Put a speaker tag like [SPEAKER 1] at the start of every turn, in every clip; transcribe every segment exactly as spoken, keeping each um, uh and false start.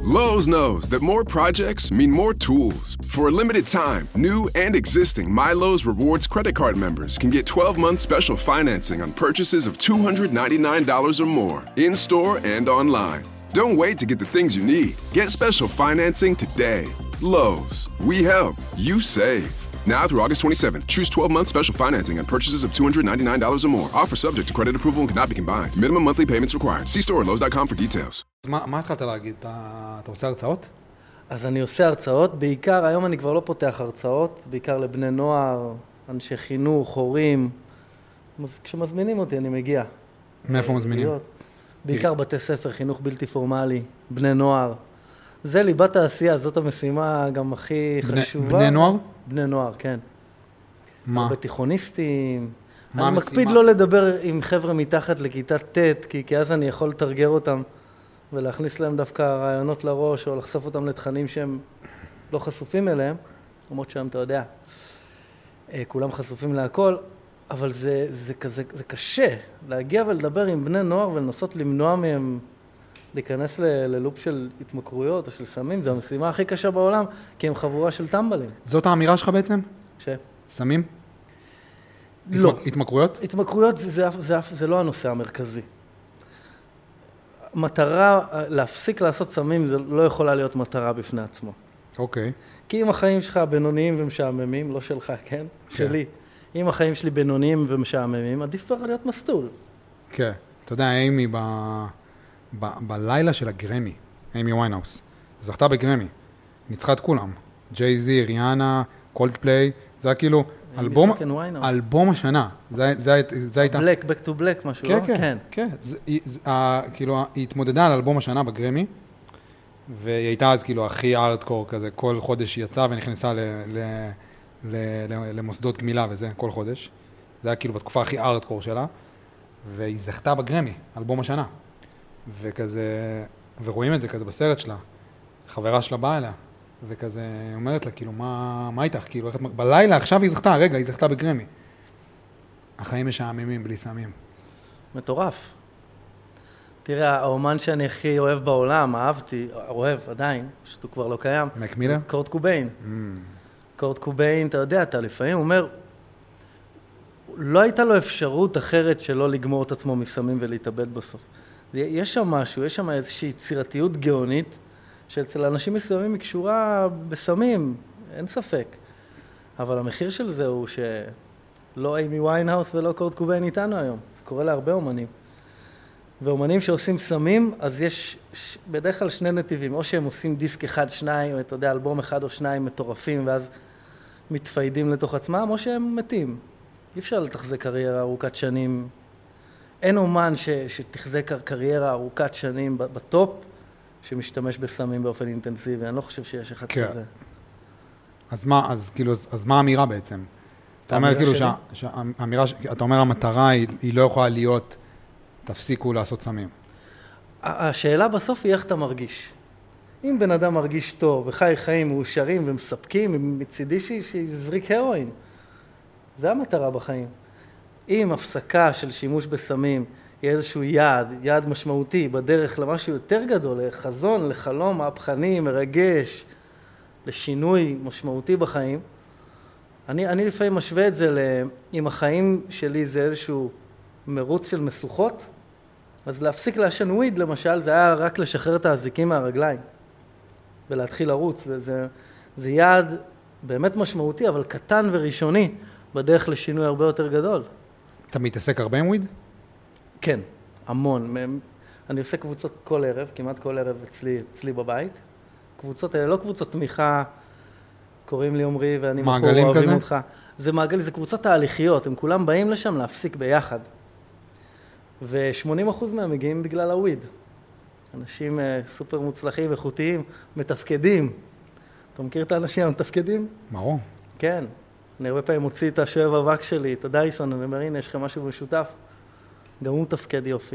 [SPEAKER 1] Lowe's knows that more projects mean more tools. For a limited time, new and existing My Lowe's Rewards credit card members can get twelve-month special financing on purchases of two hundred ninety-nine dollars or more, in-store and online. Don't wait to get the things you need. Get special financing today. Lowe's. We help. You save. Now through August twenty-seventh, choose twelve-month special financing on purchases of two hundred ninety-nine dollars or more. Offer subject to credit approval and cannot be combined. Minimum monthly payments required. See store at lowes dot com for details.
[SPEAKER 2] אז מה, מה התחלת להגיד? אתה, אתה עושה הרצאות?
[SPEAKER 3] אז אני עושה הרצאות, בעיקר, היום אני כבר לא פותח הרצאות, בעיקר לבני נוער, אנשי חינוך, הורים. כשמזמינים אותי אני מגיע.
[SPEAKER 2] מאיפה מזמינים?
[SPEAKER 3] בעיקר בתי ספר, חינוך בלתי פורמלי, בני נוער. זה ליבת העשייה, זאת המשימה גם הכי
[SPEAKER 2] בני,
[SPEAKER 3] חשובה.
[SPEAKER 2] בני נוער?
[SPEAKER 3] בני נוער, כן.
[SPEAKER 2] מה?
[SPEAKER 3] בתיכוניסטים.
[SPEAKER 2] מה
[SPEAKER 3] אני
[SPEAKER 2] המשימה?
[SPEAKER 3] מקפיד לא לדבר עם חבר'ה מתחת לכיתה ט', כי, כי אז אני יכול לתרגר אותם ולהכניס להם דווקא רעיונות לראש, או לחשוף אותם לתכנים שהם לא חשופים אליהם, למרות שהם, אתה יודע, כולם חשופים להכל, אבל זה, זה, כזה, זה קשה להגיע ולדבר עם בני נוער ולנסות למנוע מהם להיכנס ל, ללופ של התמכרויות או של סמים. זו המשימה הכי קשה בעולם, כי הם חבורה של טמבלים.
[SPEAKER 2] זאת האמירה שלך בעצם?
[SPEAKER 3] ש?
[SPEAKER 2] סמים?
[SPEAKER 3] לא.
[SPEAKER 2] התמק... התמכרויות?
[SPEAKER 3] התמכרויות זה, זה, זה, זה לא הנושא המרכזי. מטרה, להפסיק לעשות סמים, זה לא יכולה להיות מטרה בפני עצמו.
[SPEAKER 2] אוקיי.
[SPEAKER 3] כי אם החיים שלך בינוניים ומשעממים, לא שלך, כן? כן. שלי. אם החיים שלי בינוניים ומשעממים, עדיף כבר להיות מסטול.
[SPEAKER 2] כן. אתה יודע, אימי ב... ב... בלילה של הגרמי, אימי ויינהאוס, זכתה בגרמי, ניצחה את כולם. ג'יי-זי, ריאנה, קולדפליי, זה היה כאילו אלבום, אלבום השנה. זה, זה, זה הייתה...
[SPEAKER 3] בלק, back to black, משהו,
[SPEAKER 2] כן,
[SPEAKER 3] לא?
[SPEAKER 2] כן, כן. כן. זה, זה, ה, כאילו, היא התמודדה על אלבום השנה בגרמי, והיא הייתה אז כאילו הכי ארדקור כזה, כל חודש היא יצאה ונכנסה ל, ל, ל, ל, למוסדות גמילה וזה, כל חודש. זה היה כאילו בתקופה הכי ארדקור שלה, והיא זכתה בגרמי, אלבום השנה. וכזה, ורואים את זה כזה בסרט שלה, חברה שלה באה אליה, וכזה אומרת לה, כאילו, מה, מה איתך? כאילו, איך, בלילה, עכשיו היא זכתה, רגע, היא זכתה בגרמי. החיים משעממים בלי סמים.
[SPEAKER 3] מטורף. תראה, האומן שאני הכי אוהב בעולם, אהבתי, אוהב עדיין, פשוט הוא כבר לא קיים.
[SPEAKER 2] מק מילר?
[SPEAKER 3] קורט קוביין. Mm. קורט קוביין, אתה יודע, אתה לפעמים אומר, לא הייתה לו אפשרות אחרת שלא לגמור את עצמו מסמים ולהתאבד בסוף. יש שם משהו, יש שם איזושהי יצירתיות גאונית, שאצל אנשים מסוימים היא קשורה בסמים, אין ספק. אבל המחיר של זה הוא שלא אימי ויינהאוס ולא קורט קוביין איתנו היום. זה קורה להרבה אומנים. ואומנים שעושים סמים, אז יש בדרך כלל שני נתיבים. או שהם עושים דיסק אחד, שניים, אתה יודע, אלבום אחד או שניים מטורפים, ואז מתפיידים לתוך עצמם, או שהם מתים. אי אפשר לתחזק קריירה ארוכת שנים. אין אומן ש, שתחזק קריירה ארוכת שנים בטופ, שמשתמש בסמים באופן אינטנסיבי. אני לא חושב שיש אחד
[SPEAKER 2] כן.
[SPEAKER 3] כזה.
[SPEAKER 2] אז מה, אז כאילו, אז, אז מה האמירה בעצם? אתה אומר כאילו שה, שהאמירה, אתה אומר המטרה היא, היא לא יכולה להיות, תפסיקו לעשות סמים.
[SPEAKER 3] השאלה בסוף היא איך אתה מרגיש. אם בן אדם מרגיש טוב וחי חיים מאושרים ומספקים, מצידי שיזריק הרואין. זה המטרה בחיים. אם הפסקה של שימוש בסמים היא איזשהו יעד, יעד משמעותי בדרך למשהו יותר גדול, לחזון, לחלום מהפכני, מרגש, לשינוי משמעותי בחיים, אני, אני לפעמים משווה את זה ל... אם החיים שלי זה איזשהו מרוץ של מסוכות, אז להפסיק לעשן וויד למשל, זה היה רק לשחרר את האזיקים מהרגליים ולהתחיל לרוץ. זה, זה, זה יעד באמת משמעותי, אבל קטן וראשוני בדרך לשינוי הרבה יותר גדול.
[SPEAKER 2] אתה מתעסק הרבה עם וויד?
[SPEAKER 3] כן, המון. אני עושה קבוצות כל ערב, כמעט כל ערב אצלי, אצלי בבית. קבוצות האלה, לא קבוצות תמיכה, קוראים לי עומרי ואני מכור, אוהבים כזה? אותך. זה מעגלי, זה קבוצות תהליכיות, הם כולם באים לשם להפסיק ביחד. ו-שמונים אחוז מהם מגיעים בגלל הוויד. אנשים סופר מוצלחים, איכותיים, מתפקדים. אתה מכיר את האנשים המתפקדים?
[SPEAKER 2] ברור.
[SPEAKER 3] כן. אני הרבה פעמים מוציא את השואב אבק שלי, את הדייסון, אני אומר, הנה, יש לכם משהו משותף. גם הוא מתפקד יופי.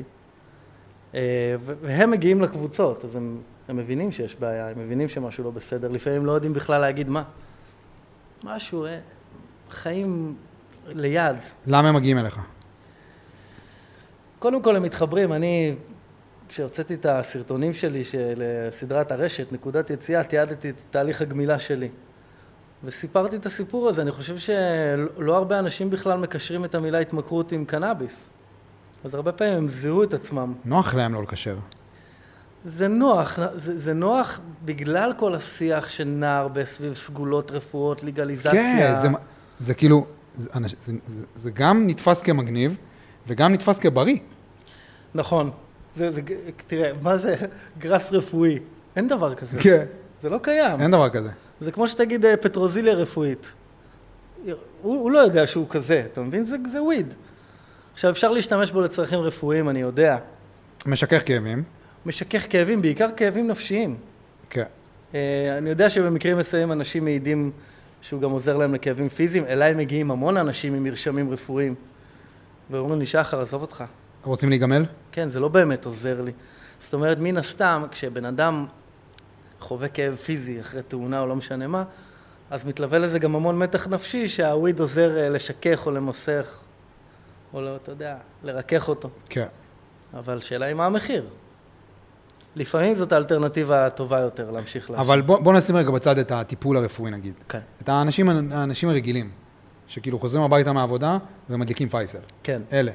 [SPEAKER 3] והם מגיעים לקבוצות, אז הם, הם מבינים שיש בעיה, הם מבינים שמשהו לא בסדר. לפעמים לא יודעים בכלל להגיד מה. משהו, חיים ליד.
[SPEAKER 2] למה הם מגיעים אליך?
[SPEAKER 3] קודם כל הם מתחברים, אני כשהוצאתי את הסרטונים שלי של סדרת הרשת, נקודת יציאה, תיעדתי את תהליך הגמילה שלי. וסיפרתי את הסיפור הזה. אני חושב שלא הרבה אנשים בכלל מקשרים את המילה התמכרות עם קנאביס. אז הרבה פעמים הם זיהו את עצמם.
[SPEAKER 2] נוח להם לא לקשר.
[SPEAKER 3] זה נוח, זה, זה נוח בגלל כל השיח שנע הרבה סביב סגולות רפואות, לגליזציה.
[SPEAKER 2] כן, זה, זה כאילו, זה, זה, זה, זה גם נתפס כמגניב, וגם נתפס כבריא.
[SPEAKER 3] נכון. זה, זה, תראה, מה זה גרס רפואי? אין דבר כזה.
[SPEAKER 2] כן.
[SPEAKER 3] זה לא קיים.
[SPEAKER 2] אין דבר כזה.
[SPEAKER 3] זה כמו שתגיד פטרוזיליה רפואית. הוא, הוא לא יודע שהוא כזה, אתה מבין? זה, זה וויד. עכשיו, אפשר להשתמש בו לצרכים רפואיים, אני יודע.
[SPEAKER 2] משכך כאבים.
[SPEAKER 3] משכך כאבים, בעיקר כאבים נפשיים.
[SPEAKER 2] כן.
[SPEAKER 3] אני יודע שבמקרים מסוימים אנשים מעידים שהוא גם עוזר להם לכאבים פיזיים, אליי מגיעים המון אנשים עם מרשמים רפואיים, ואומרים לי, שחר, עזוב אותך.
[SPEAKER 2] רוצים להיגמל?
[SPEAKER 3] כן, זה לא באמת עוזר לי. זאת אומרת, מן הסתם, כשבן אדם חווה כאב פיזי אחרי תאונה או לא משנה מה, אז מתלווה לזה גם המון מתח נפשי שהוויד עוזר לשכך או למסך, או לא, אתה יודע, לרכך אותו.
[SPEAKER 2] כן.
[SPEAKER 3] אבל שאלה היא מה המחיר. לפעמים זאת האלטרנטיבה הטובה יותר להמשיך להמשיך.
[SPEAKER 2] אבל בוא, בוא נשים רגע בצד את הטיפול הרפואי נגיד.
[SPEAKER 3] כן.
[SPEAKER 2] את האנשים, האנשים הרגילים, שכאילו חוזרים הביתה מהעבודה ומדליקים פייסל.
[SPEAKER 3] כן.
[SPEAKER 2] אלה.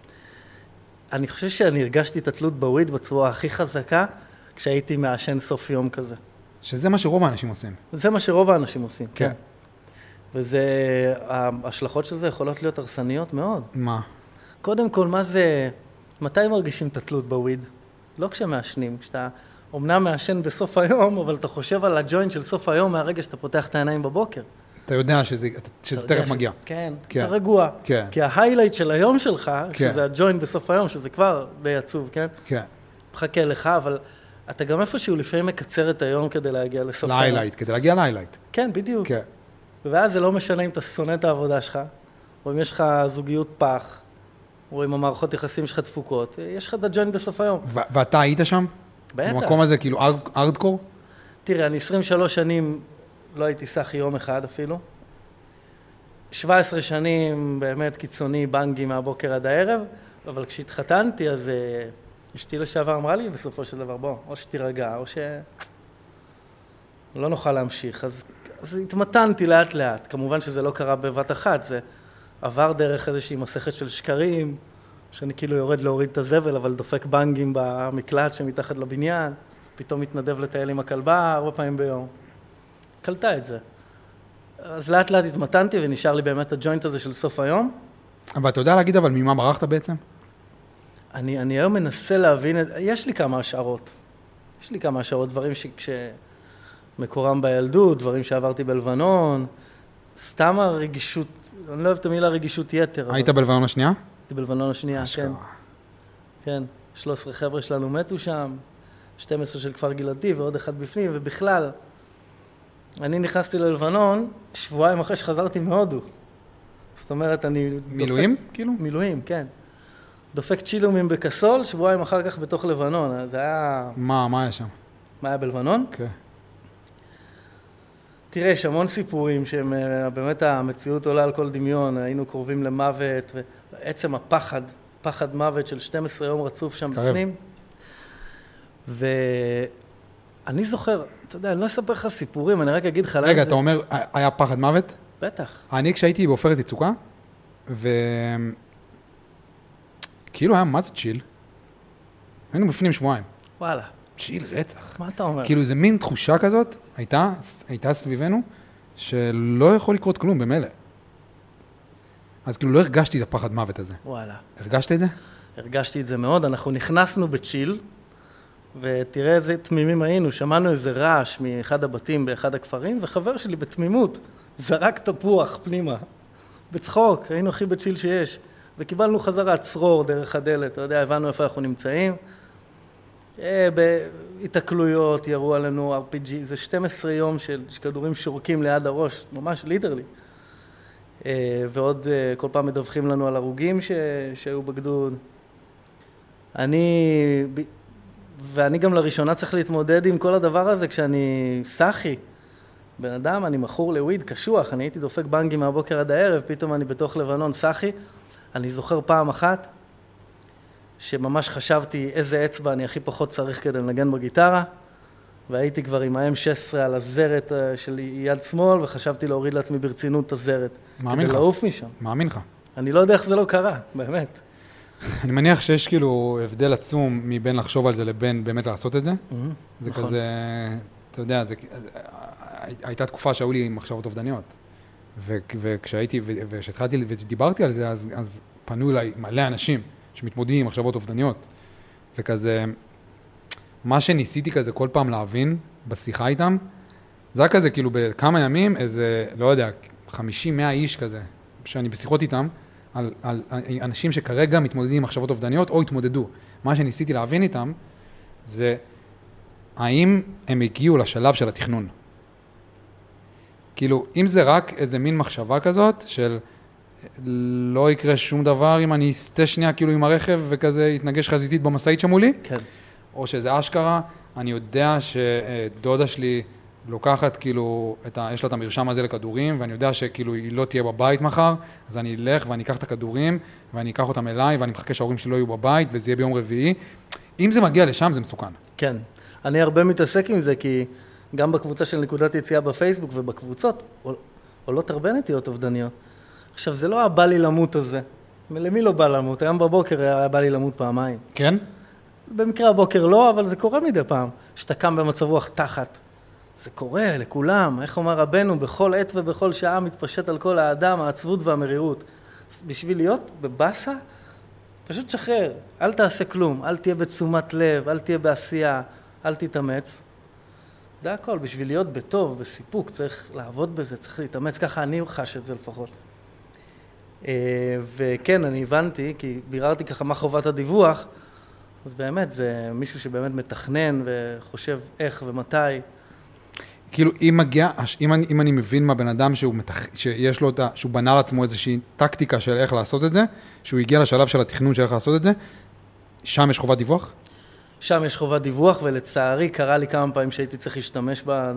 [SPEAKER 3] אני חושב שאני הרגשתי את התלות בוויד בצורה הכי חזקה, כשהייתי מעשן סוף יום כזה.
[SPEAKER 2] שזה מה שרוב האנשים עושים.
[SPEAKER 3] זה מה שרוב האנשים עושים,
[SPEAKER 2] כן.
[SPEAKER 3] כן. וזה, ההשלכות של זה יכולות להיות הרסניות מאוד.
[SPEAKER 2] מה?
[SPEAKER 3] קודם כל, מה זה, מתי מרגישים את התלות בוויד? לא כשמעשנים, כשאתה אומנם מעשן בסוף היום, אבל אתה חושב על הג'וינט של סוף היום מהרגע שאתה פותח את העיניים בבוקר.
[SPEAKER 2] אתה יודע שזה, שזה תכף מגיע.
[SPEAKER 3] כן,
[SPEAKER 2] כן,
[SPEAKER 3] אתה רגוע.
[SPEAKER 2] כן.
[SPEAKER 3] כי ההיילייט של היום שלך,
[SPEAKER 2] כן.
[SPEAKER 3] שזה הג'וינט בסוף היום, שזה כבר די עצוב, כן?
[SPEAKER 2] כן.
[SPEAKER 3] מחכה לך, אבל אתה גם איפשהו לפעמים מקצר את היום כדי להגיע לסוף היום.
[SPEAKER 2] להיילייט, כדי להגיע להיילייט.
[SPEAKER 3] כן, בדיוק.
[SPEAKER 2] כן.
[SPEAKER 3] ואז זה לא משנה אם אתה שונא את העבודה שלך, או אם יש לך זוגיות פח, או אם המערכות יחסים שלך דפוקות, יש לך את הג'וינט בסוף היום.
[SPEAKER 2] ו- ואתה היית שם?
[SPEAKER 3] בטח.
[SPEAKER 2] במקום הזה, כאילו, ארדקור?
[SPEAKER 3] תראה, אני עשרים ושלוש שנים לא הייתי סחי יום אחד אפילו. שבע עשרה שנים באמת קיצוני בנגי מהבוקר עד הערב, אבל כשהתחתנתי אז אשתי לשעבר אמרה לי בסופו של דבר, בוא, או שתירגע, או ש... לא נוכל להמשיך. אז, אז התמתנתי לאט לאט. כמובן שזה לא קרה בבת אחת, זה עבר דרך איזושהי מסכת של שקרים, שאני כאילו יורד להוריד את הזבל, אבל דופק בנגים במקלט שמתחת לבניין, פתאום מתנדב לטייל עם הכלבה ארבע פעמים ביום. קלטה את זה. אז לאט לאט התמתנתי ונשאר לי באמת הג'וינט הזה של סוף היום. אבל
[SPEAKER 2] אתה יודע להגיד אבל ממה ברחת בעצם?
[SPEAKER 3] אני, אני היום מנסה להבין, יש לי כמה השערות. יש לי כמה השערות, דברים שמקורם בילדות, דברים שעברתי בלבנון, סתם הרגישות, אני לא אוהב את המילה רגישות יתר.
[SPEAKER 2] היית אבל... בלבנון השנייה?
[SPEAKER 3] הייתי בלבנון השנייה,
[SPEAKER 2] אשכרה.
[SPEAKER 3] כן. כן, שלושה עשר חבר'ה שלנו מתו שם, שתים עשרה של כפר גלעדי ועוד אחד בפנים, ובכלל, אני נכנסתי ללבנון שבועיים אחרי שחזרתי מהודו. זאת אומרת, אני...
[SPEAKER 2] מילואים?
[SPEAKER 3] דופק,
[SPEAKER 2] כאילו?
[SPEAKER 3] מילואים, כן. דופק צ'ילומים בקסול, שבועיים אחר כך בתוך לבנון. זה היה...
[SPEAKER 2] מה, מה היה שם?
[SPEAKER 3] מה היה בלבנון?
[SPEAKER 2] כן.
[SPEAKER 3] תראה, יש המון סיפורים שהם באמת המציאות עולה על כל דמיון, היינו קרובים למוות, ועצם הפחד, פחד מוות של שנים עשר יום רצוף שם
[SPEAKER 2] קרב.
[SPEAKER 3] בפנים. ואני זוכר, אתה יודע, אני לא אספר לך סיפורים, אני רק אגיד לך...
[SPEAKER 2] רגע, אתה אומר, היה פחד מוות?
[SPEAKER 3] בטח.
[SPEAKER 2] אני כשהייתי בעופרת יצוקה, וכאילו היה מה זה צ'יל, היינו בפנים שבועיים.
[SPEAKER 3] וואלה.
[SPEAKER 2] צ'יל רצח.
[SPEAKER 3] מה אתה אומר?
[SPEAKER 2] כאילו זה מין תחושה כזאת, הייתה, הייתה סביבנו, שלא יכול לקרות כלום במילא. אז כאילו לא הרגשתי את הפחד מוות הזה.
[SPEAKER 3] וואלה.
[SPEAKER 2] הרגשת את זה?
[SPEAKER 3] הרגשתי את זה מאוד, אנחנו נכנסנו בצ'יל, ותראה איזה תמימים היינו, שמענו איזה רעש מאחד הבתים באחד הכפרים, וחבר שלי בתמימות זרק תפוח פנימה, בצחוק, היינו הכי בצ'יל שיש, וקיבלנו חזרה צרור דרך הדלת, אתה יודע, הבנו איפה אנחנו נמצאים, בהתקלויות ירו עלינו אר פי ג'י, זה שנים עשר יום של כדורים שורקים ליד הראש, ממש ליטרלי, ועוד כל פעם מדווחים לנו על הרוגים ש... שהיו בגדוד. אני... ואני גם לראשונה צריך להתמודד עם כל הדבר הזה כשאני סחי. בן אדם, אני מכור לוויד, קשוח, אני הייתי דופק בנגי מהבוקר עד הערב, פתאום אני בתוך לבנון סחי. אני זוכר פעם אחת שממש חשבתי איזה אצבע אני הכי פחות צריך כדי לנגן בגיטרה, והייתי כבר עם ה-אם שש עשרה על הזרת של יד שמאל, וחשבתי להוריד לעצמי ברצינות את הזרת.
[SPEAKER 2] מאמין לך.
[SPEAKER 3] כדי לעוף משם.
[SPEAKER 2] מאמין לך.
[SPEAKER 3] אני לא יודע איך זה לא קרה, באמת.
[SPEAKER 2] אני מניח שיש כאילו הבדל עצום מבין לחשוב על זה לבין באמת לעשות את זה. זה כזה, אתה יודע, זה, הייתה תקופה שהיו לי מחשבות אובדניות. וכשהייתי, וכשהתחלתי ודיברתי על זה, אז, אז פנו אליי מלא אנשים שמתמודדים עם מחשבות אובדניות. וכזה, מה שניסיתי כזה כל פעם להבין בשיחה איתם, זה היה כזה כאילו בכמה ימים, איזה, לא יודע, חמישים מאה איש כזה, שאני בשיחות איתם, על, על, על אנשים שכרגע מתמודדים עם מחשבות אובדניות או התמודדו. מה שניסיתי להבין איתם, זה האם הם הגיעו לשלב של התכנון. כאילו, אם זה רק איזה מין מחשבה כזאת, של לא יקרה שום דבר אם אני אסתה שנייה כאילו עם הרכב וכזה יתנגש חזיתית במשאית שמולי,
[SPEAKER 3] כן.
[SPEAKER 2] או שזה אשכרה, אני יודע שדודה שלי לוקחת כאילו, את ה, יש לה את המרשם הזה לכדורים, ואני יודע שכאילו היא לא תהיה בבית מחר, אז אני אלך ואני אקח את הכדורים, ואני אקח אותם אליי, ואני מחכה שההורים שלי לא יהיו בבית, וזה יהיה ביום רביעי. אם זה מגיע לשם, זה מסוכן.
[SPEAKER 3] כן. אני הרבה מתעסק עם זה, כי גם בקבוצה של נקודת יציאה בפייסבוק ובקבוצות, עולות הרבה נטיות אובדניות. עכשיו, זה לא הבא לי למות הזה. למי לא בא למות? היום בבוקר היה בא לי למות פעמיים.
[SPEAKER 2] כן?
[SPEAKER 3] במקרה הבוקר לא, אבל זה קורה מדי פעם. שאתה קם במצב רוח תחת. זה קורה לכולם. איך אומר רבנו, בכל עת ובכל שעה מתפשט על כל האדם, העצבות והמרירות. בשביל להיות בבאסה, פשוט שחרר. אל תעשה כלום. אל תהיה בתשומת לב, אל תהיה בעשייה, אל תתאמץ. זה הכל. בשביל להיות בטוב, בסיפוק, צריך לעבוד בזה, צריך להתאמץ. ככה אני חש את זה לפחות. וכן, אני הבנתי, כי ביררתי ככה מה חובת הדיווח, אז באמת זה מישהו שבאמת מתכנן וחושב איך ומתי.
[SPEAKER 2] כאילו, אם מגיע, אם אני, אם אני מבין מהבן אדם שהוא מתכ... שיש לו, שהוא בנה לעצמו איזושהי טקטיקה של איך לעשות את זה, שהוא הגיע לשלב של התכנון של איך לעשות את זה, שם יש חובת דיווח?
[SPEAKER 3] שם יש חובת דיווח, ולצערי קרה לי כמה פעמים שהייתי צריך להשתמש בה,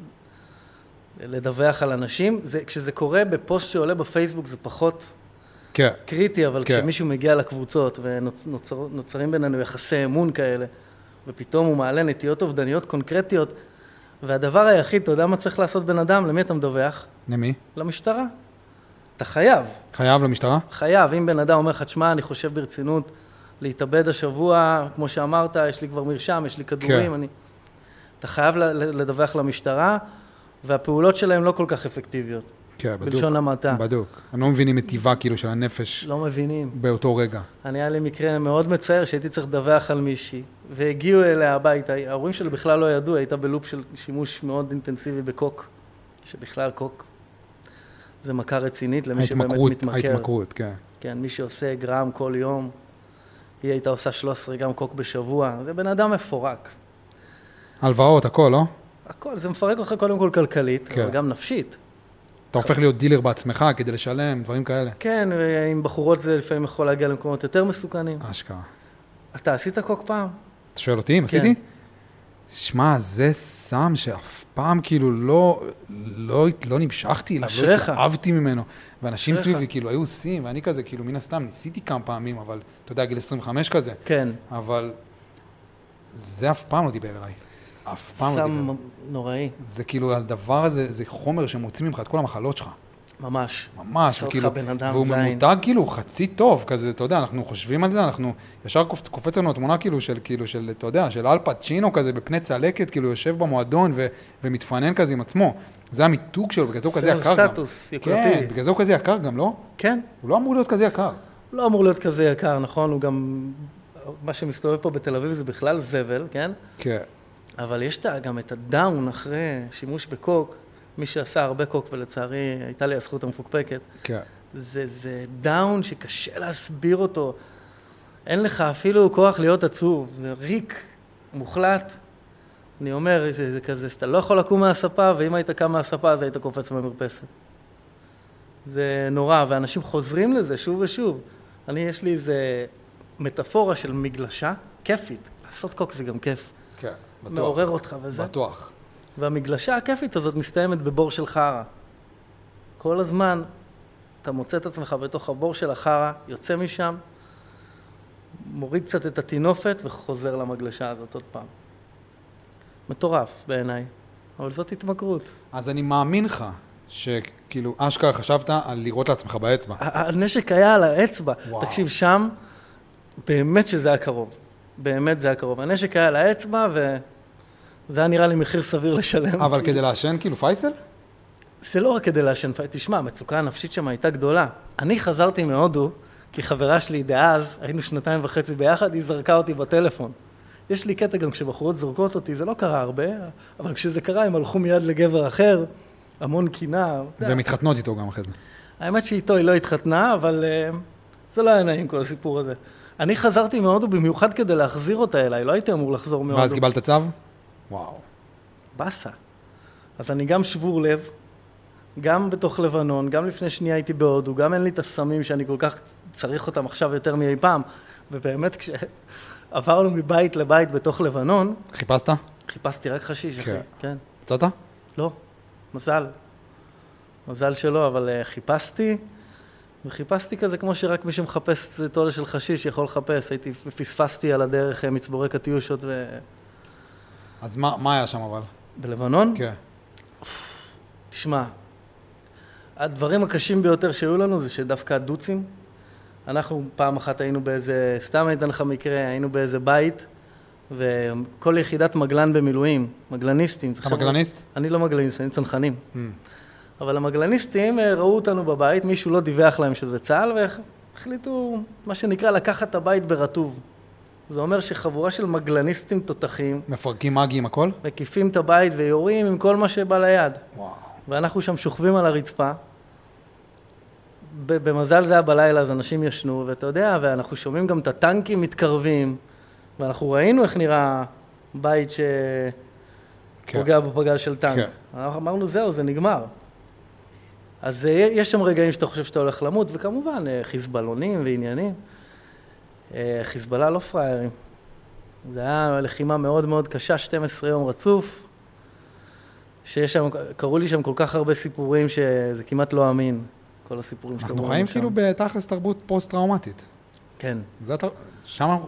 [SPEAKER 3] לדווח על אנשים. זה, כשזה קורה בפוסט שעולה בפייסבוק זה פחות
[SPEAKER 2] כן.
[SPEAKER 3] קריטי, אבל
[SPEAKER 2] כן.
[SPEAKER 3] כשמישהו מגיע לקבוצות ונוצרים ונוצר, בינינו יחסי אמון כאלה, ופתאום הוא מעלה נטיות אובדניות קונקרטיות, והדבר היחיד, אתה יודע מה צריך לעשות בן אדם? למי אתה מדווח?
[SPEAKER 2] למי?
[SPEAKER 3] למשטרה. אתה חייב.
[SPEAKER 2] חייב למשטרה?
[SPEAKER 3] חייב. אם בן אדם אומר לך, תשמע, אני חושב ברצינות להתאבד השבוע, כמו שאמרת, יש לי כבר מרשם, יש לי כדורים,
[SPEAKER 2] כן.
[SPEAKER 3] אני... אתה חייב לדווח למשטרה, והפעולות שלהם לא כל כך אפקטיביות.
[SPEAKER 2] כן, בדוק.
[SPEAKER 3] בלשון המעטה.
[SPEAKER 2] בדוק. הם לא מבינים את טיבה כאילו של הנפש.
[SPEAKER 3] לא מבינים.
[SPEAKER 2] באותו רגע.
[SPEAKER 3] אני היה לי מקרה מאוד מצער שהייתי צריך לדווח על מישהי, והגיעו אליה הביתה. ההורים שלי בכלל לא ידעו, הייתה בלופ של שימוש מאוד אינטנסיבי בקוק, שבכלל קוק זה מכה רצינית למי שבאמת מתמכר.
[SPEAKER 2] ההתמכרות, כן.
[SPEAKER 3] כן, מי שעושה גרם כל יום, היא הייתה עושה שלושה עשר גרם קוק בשבוע. זה בן אדם מפורק.
[SPEAKER 2] הלוואות, הכל, לא?
[SPEAKER 3] הכל, זה מפרק אותך קודם כל כלכלית,
[SPEAKER 2] כן.
[SPEAKER 3] אבל גם נפשית.
[SPEAKER 2] אתה הופך להיות דילר בעצמך כדי לשלם, דברים כאלה.
[SPEAKER 3] כן, ועם בחורות זה לפעמים יכול להגיע למקומות יותר מסוכנים.
[SPEAKER 2] אשכרה.
[SPEAKER 3] אתה עשית קוק פעם?
[SPEAKER 2] אתה שואל אותי אם עשיתי? שמע, זה סם שאף פעם כאילו לא, לא, לא נמשכתי, לא התאהבתי ממנו. ואנשים סביבי כאילו היו עושים, ואני כזה כאילו מן הסתם ניסיתי כמה פעמים, אבל אתה יודע, גיל עשרים וחמש כזה.
[SPEAKER 3] כן.
[SPEAKER 2] אבל זה אף פעם לא דיבר אליי. אף פעם לא דיבר.
[SPEAKER 3] סם נוראי.
[SPEAKER 2] זה כאילו, הדבר הזה, זה חומר שמוציא ממך את כל המחלות שלך.
[SPEAKER 3] ממש.
[SPEAKER 2] ממש, וכאילו, והוא ממותג כאילו חצי טוב, כזה, אתה יודע, אנחנו חושבים על זה, אנחנו ישר קופץ לנו התמונה כאילו של, כאילו של, אתה יודע, של אל פצ'ינו כזה בפני צלקת, כאילו יושב במועדון ו, ומתפנן כזה עם עצמו. זה המיתוג שלו, בגלל זה הוא כזה יקר גם.
[SPEAKER 3] סטטוס יקרתי.
[SPEAKER 2] כן, בגלל זה הוא כזה יקר גם, לא?
[SPEAKER 3] כן.
[SPEAKER 2] הוא לא אמור להיות כזה יקר.
[SPEAKER 3] הוא לא אמור להיות כזה יקר, נכון? הוא גם, מה שמסתובב פה בתל אביב זה בכלל זבל, כן?
[SPEAKER 2] כן.
[SPEAKER 3] אבל יש גם את הדאון אחרי שימוש בקוק, מי שעשה הרבה קוק, ולצערי הייתה לי הזכות המפוקפקת. כן. זה, זה דאון שקשה להסביר אותו. אין לך אפילו כוח להיות עצוב. זה ריק, מוחלט. אני אומר, זה, זה כזה, שאתה לא יכול לקום מהספה, ואם היית קם מהספה, אז היית קופץ במרפסת. זה נורא, ואנשים חוזרים לזה שוב ושוב. אני, יש לי איזה מטאפורה של מגלשה כיפית. לעשות קוק זה גם כיף.
[SPEAKER 2] כן, בטוח.
[SPEAKER 3] מעורר אותך וזה.
[SPEAKER 2] בטוח.
[SPEAKER 3] והמגלשה הכיפית הזאת מסתיימת בבור של חרה. כל הזמן אתה מוצא את עצמך בתוך הבור של החרה, יוצא משם, מוריד קצת את התינופת וחוזר למגלשה הזאת עוד פעם. מטורף בעיניי, אבל זאת התמכרות.
[SPEAKER 2] אז אני מאמין לך שכאילו אשכרה חשבת על לראות לעצמך באצבע.
[SPEAKER 3] הנשק היה על האצבע.
[SPEAKER 2] וואו.
[SPEAKER 3] תקשיב, שם באמת שזה היה קרוב. באמת זה היה קרוב. הנשק היה על האצבע וזה היה נראה לי מחיר סביר לשלם.
[SPEAKER 2] אבל כדי לעשן כאילו פייסל?
[SPEAKER 3] זה לא רק כדי לעשן פייסל. תשמע, המצוקה הנפשית שם הייתה גדולה. אני חזרתי מהודו, כי חברה שלי דאז, היינו שנתיים וחצי ביחד, היא זרקה אותי בטלפון. יש לי קטע גם כשבחורות זורקות אותי, זה לא קרה הרבה, אבל כשזה קרה הם הלכו מיד לגבר אחר, המון קינה.
[SPEAKER 2] ומתחתנות איתו גם אחרי זה.
[SPEAKER 3] האמת שאיתו היא לא התחתנה, אבל uh, זה לא היה נעים כל הסיפור הזה. אני חזרתי מהודו במיוחד כדי להחזיר אותה אליי, לא הייתי אמור לחזור מהודו.
[SPEAKER 2] ואז קיבלת צו? וואו.
[SPEAKER 3] בסה. אז אני גם שבור לב, גם בתוך לבנון, גם לפני שנייה הייתי בהודו, גם אין לי את הסמים שאני כל כך צריך אותם עכשיו יותר מאי פעם, ובאמת כשעברנו מבית לבית בתוך לבנון...
[SPEAKER 2] חיפשת?
[SPEAKER 3] חיפשתי רק חשיש, אחי, כן.
[SPEAKER 2] מצאת?
[SPEAKER 3] לא, מזל. מזל שלא, אבל uh, חיפשתי, וחיפשתי כזה כמו שרק מי שמחפש תולה של חשיש יכול לחפש. הייתי, פספסתי על הדרך מצבורי קטיושות ו...
[SPEAKER 2] אז מה, מה היה שם אבל?
[SPEAKER 3] בלבנון?
[SPEAKER 2] כן.
[SPEAKER 3] תשמע, הדברים הקשים ביותר שהיו לנו זה שדווקא הדוצים, אנחנו פעם אחת היינו באיזה, סתם הייתן לך מקרה, היינו באיזה בית, וכל יחידת מגלן במילואים, מגלניסטים.
[SPEAKER 2] אתה מגלניסט?
[SPEAKER 3] אני לא מגלניסט, אני צנחנים. Mm. אבל המגלניסטים ראו אותנו בבית, מישהו לא דיווח להם שזה צה"ל, והחליטו, מה שנקרא, לקחת את הבית ברטוב. זה אומר שחבורה של מגלניסטים תותחים...
[SPEAKER 2] מפרקים מגי עם הכל?
[SPEAKER 3] מקיפים את הבית ויורים עם כל מה שבא ליד.
[SPEAKER 2] וואו.
[SPEAKER 3] ואנחנו שם שוכבים על הרצפה. במזל זה היה בלילה, אז אנשים ישנו, ואתה יודע, ואנחנו שומעים גם את הטנקים מתקרבים, ואנחנו ראינו איך נראה בית שפוגע כן. בפגז של טנק. כן. אנחנו אמרנו, זהו, זה נגמר. אז יש שם רגעים שאתה חושב שאתה הולך למות, וכמובן, חיזבאלונים ועניינים. חיזבאללה לא פריירים. זה היה לחימה מאוד מאוד קשה, שנים עשר יום רצוף, שיש שם, קראו לי שם כל כך הרבה סיפורים שזה כמעט לא אמין, כל הסיפורים שקראו לנו שם.
[SPEAKER 2] אנחנו חיים כאילו בתכלס תרבות פוסט-טראומטית.
[SPEAKER 3] כן.
[SPEAKER 2] זה שם...